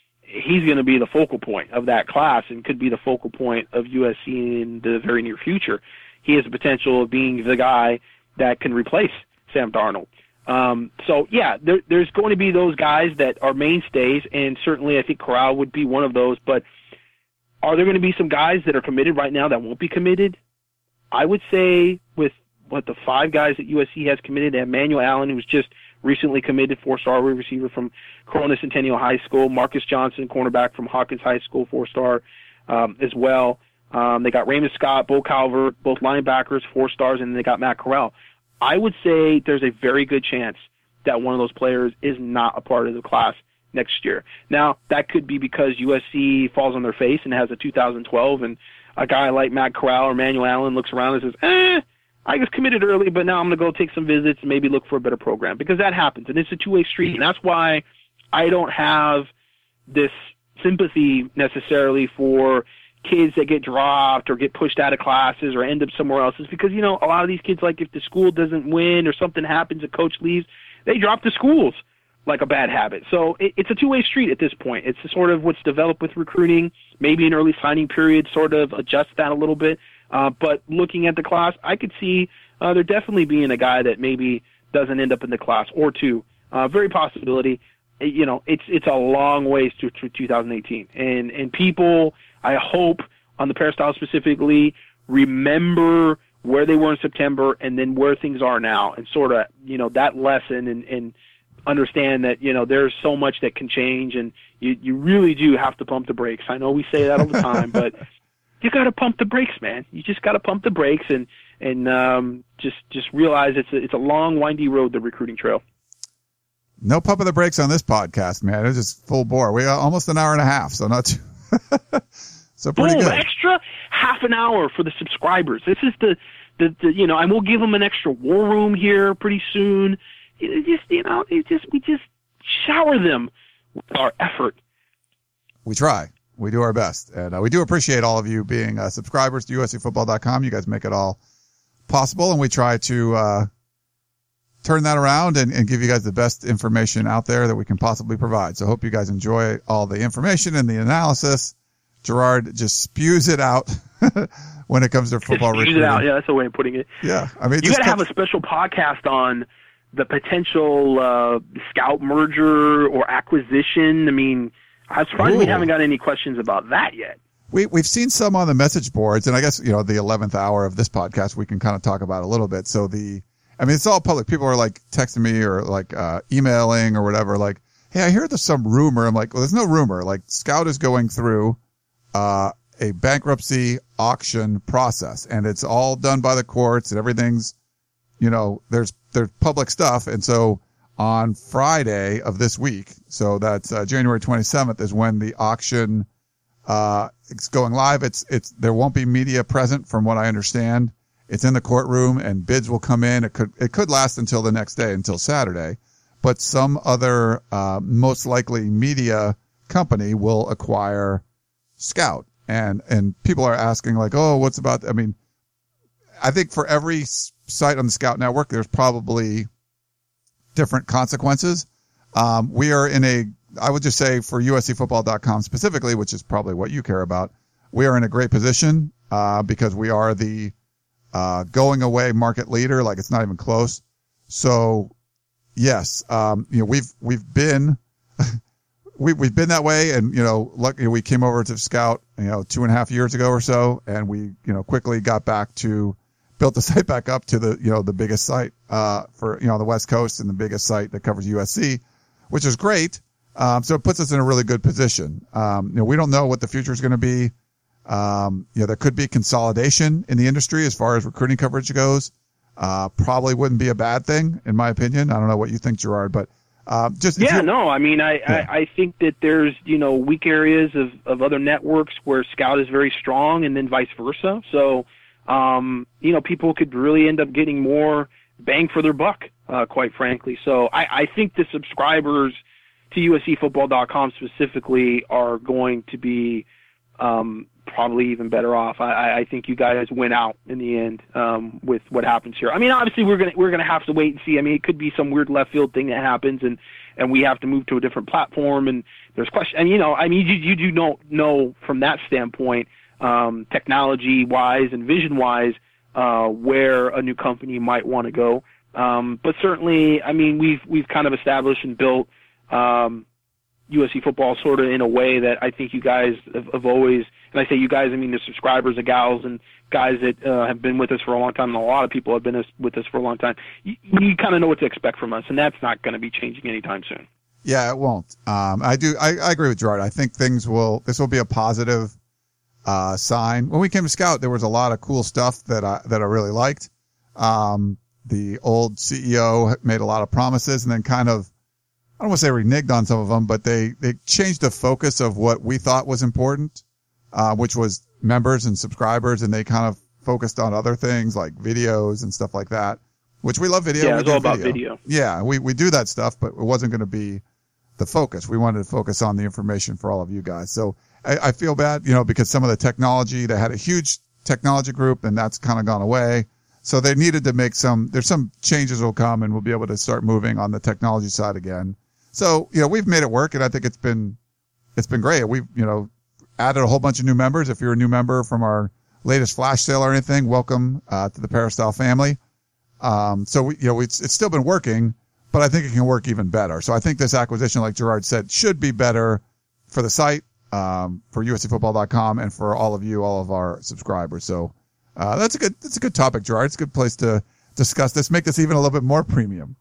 the focal point of that class and could be the focal point of USC in the very near future. He has the potential of being the guy that can replace Sam Darnold. So yeah, there's going to be those guys that are mainstays, and certainly I think Corral would be one of those. But are there going to be some guys that are committed right now that won't be committed? I would say with the 5 guys that USC has committed, Emmanuel Allen, who's just recently committed, 4-star receiver from Corona Centennial High School, Marcus Johnson, cornerback from Hawkins High School, 4-star as well. They got Raymond Scott, Bo Calvert, both linebackers, 4 stars, and they got Matt Corral. I would say there's a very good chance that one of those players is not a part of the class next year. Now, that could be because USC falls on their face and has a 2012, and a guy like Matt Corral or Emmanuel Allen looks around and says, I was committed early, but now I'm going to go take some visits and maybe look for a better program, because that happens, and it's a two-way street, and that's why I don't have this sympathy necessarily for kids that get dropped or get pushed out of classes or end up somewhere else. Is because, a lot of these kids, like if the school doesn't win or something happens, a coach leaves, they drop the schools like a bad habit. So it's a two-way street at this point. It's sort of what's developed with recruiting. Maybe an early signing period sort of adjusts that a little bit. But looking at the class, I could see there definitely being a guy that maybe doesn't end up in the class or two. Very possibility. It's a long ways to 2018. And people, I hope, on the Peristyle specifically, remember where they were in September and then where things are now, and sort of, that lesson and understand that, there's so much that can change, and you really do have to pump the brakes. I know we say that all the time, but you got to pump the brakes, man. You just got to pump the brakes and just realize it's a long, windy road, the recruiting trail. No pumping the brakes on this podcast, man. It's just full bore. We got almost an hour and a half, so not too so pretty good. Extra half an hour for the subscribers. This is the and we'll give them an extra war room here pretty soon. We just shower them with our effort. We try. We do our best. And we do appreciate all of you being subscribers to USCFootball.com. You guys make it all possible, and we try to turn that around and give you guys the best information out there that we can possibly provide. So I hope you guys enjoy all the information and the analysis. Gerard just spews it out when it comes to football recruiting. Spews it out. Yeah, that's the way of putting it. Yeah. I mean, you got to have a special podcast on the potential scout merger or acquisition. I mean, I'm surprised we haven't got any questions about that yet. We've seen some on the message boards, and I guess, the 11th hour of this podcast, we can kind of talk about a little bit. So it's all public. People are like texting me or like emailing or whatever, like, hey, I hear there's some rumor. I'm like, well, there's no rumor. Like, Scout is going through a bankruptcy auction process, and it's all done by the courts, and everything's, there's public stuff. And so on Friday of this week, so that's January 27th, is when the auction it's going live. There won't be media present, from what I understand. It's in the courtroom, and bids will come in. It could last until the next day, until Saturday, but some other most likely media company will acquire Scout, and people are asking like, oh, what's about? I mean, I think for every site on the Scout Network, there's probably different consequences. We are I would just say for USCFootball.com specifically, which is probably what you care about, we are in a great position because we are the going away market leader. Like, it's not even close. So yes, we've been we've been that way, and luckily we came over to Scout 2.5 years ago or so, and we quickly got back to built the site back up to the biggest site for the West Coast, and the biggest site that covers USC, which is great. So it puts us in a really good position. We don't know what the future is going to be. There could be consolidation in the industry as far as recruiting coverage goes. Probably wouldn't be a bad thing, in my opinion. I don't know what you think, Gerard, but I think that there's weak areas of other networks where Scout is very strong, and then vice versa. So people could really end up getting more bang for their buck, quite frankly. So I think the subscribers to USCFootball.com specifically are going to be probably even better off. I think you guys win out in the end with what happens here. I mean, obviously we're gonna have to wait and see. I mean, it could be some weird left field thing that happens, and we have to move to a different platform, and there's questions. And you do not know from that standpoint, technology wise and vision wise, where a new company might want to go. But certainly, I mean, we've kind of established and built USC football sort of in a way that I think you guys have always, and I say you guys, I mean the subscribers, the gals, and guys that have been with us for a long time, and a lot of people have been with us for a long time. You kind of know what to expect from us, and that's not going to be changing anytime soon. Yeah, it won't. I agree with Gerard. I think this will be a positive sign. When we came to Scout, there was a lot of cool stuff that I really liked. The old CEO made a lot of promises and then kind of, I don't want to say reneged on some of them, but they changed the focus of what we thought was important, which was members and subscribers, and they kind of focused on other things like videos and stuff like that, which we love video. Yeah, it's all about video. Yeah, we do that stuff, but it wasn't going to be the focus. We wanted to focus on the information for all of you guys. So I feel bad, because some of the technology, they had a huge technology group and that's kind of gone away. So they needed to make there's some changes will come and we'll be able to start moving on the technology side again. So, we've made it work and I think it's been great. We've, added a whole bunch of new members. If you're a new member from our latest flash sale or anything, welcome, to the Peristyle family. So it's still been working, but I think it can work even better. So I think this acquisition, like Gerard said, should be better for the site, for USCfootball.com and for all of our subscribers. So, that's a good topic, Gerard. It's a good place to discuss this. Make this even a little bit more premium.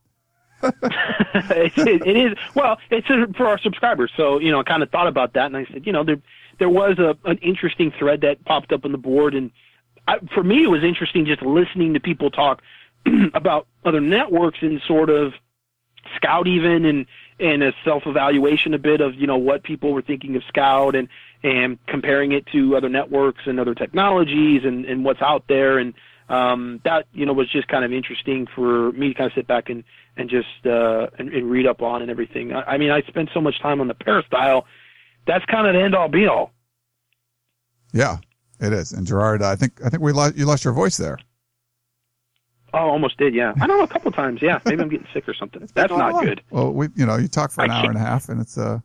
It is. Well, it's for our subscribers. So, I kind of thought about that and I said, there was an interesting thread that popped up on the board. And for me, it was interesting just listening to people talk about other networks and sort of Scout even and a self-evaluation a bit of, what people were thinking of Scout and comparing it to other networks and other technologies and what's out there. And that, was just kind of interesting for me to kind of sit back and just and read up on and everything. I mean, I spent so much time on the Peristyle. That's kind of the end all be all. Yeah, it is. And Gerard, I think you lost your voice there. Oh, almost did. Yeah. I don't know, a couple times. Yeah. Maybe I'm getting sick or something. That's not good. Well, you talk for an hour and a half and it's, No,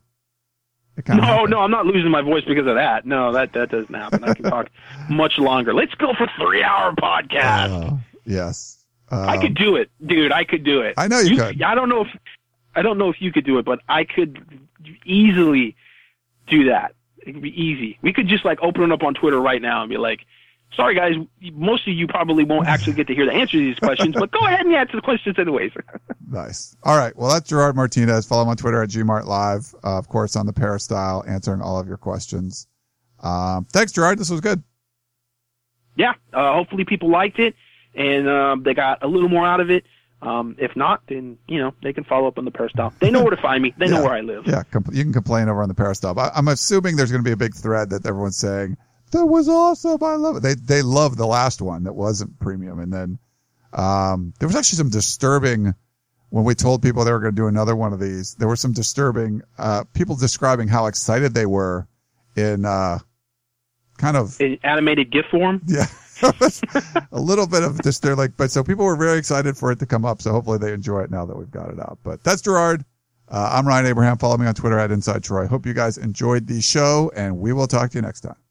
I'm not losing my voice because of that. No, that doesn't happen. I can talk much longer. Let's go for 3-hour podcast. Yes. I could do it, dude. I could do it. I know you could. I don't know if you could do it, but I could easily do that. It could be easy. We could just open it up on Twitter right now and be like, sorry guys, most of you probably won't actually get to hear the answer to these questions, but go ahead and answer the questions anyways. Nice. All right. Well, that's Gerard Martinez. Follow him on Twitter at GMartLive. Of course, on the Peristyle, answering all of your questions. Thanks, Gerard. This was good. Yeah. Hopefully people liked it and they got a little more out of it. If not, then, they can follow up on the Peristyle. They know where to find me. They know where I live. Yeah. You can complain over on the Peristyle. But I'm assuming there's going to be a big thread that everyone's saying, that was awesome. I love it. They loved the last one that wasn't premium. And then, there was actually some disturbing, when we told people they were going to do another one of these, there were some disturbing, people describing how excited they were in, kind of. In animated GIF form? Yeah. A little bit of but so people were very excited for it to come up. So hopefully they enjoy it now that we've got it out. But that's Gerard. I'm Ryan Abraham. Follow me on Twitter at Inside Troy. Hope you guys enjoyed the show and we will talk to you next time.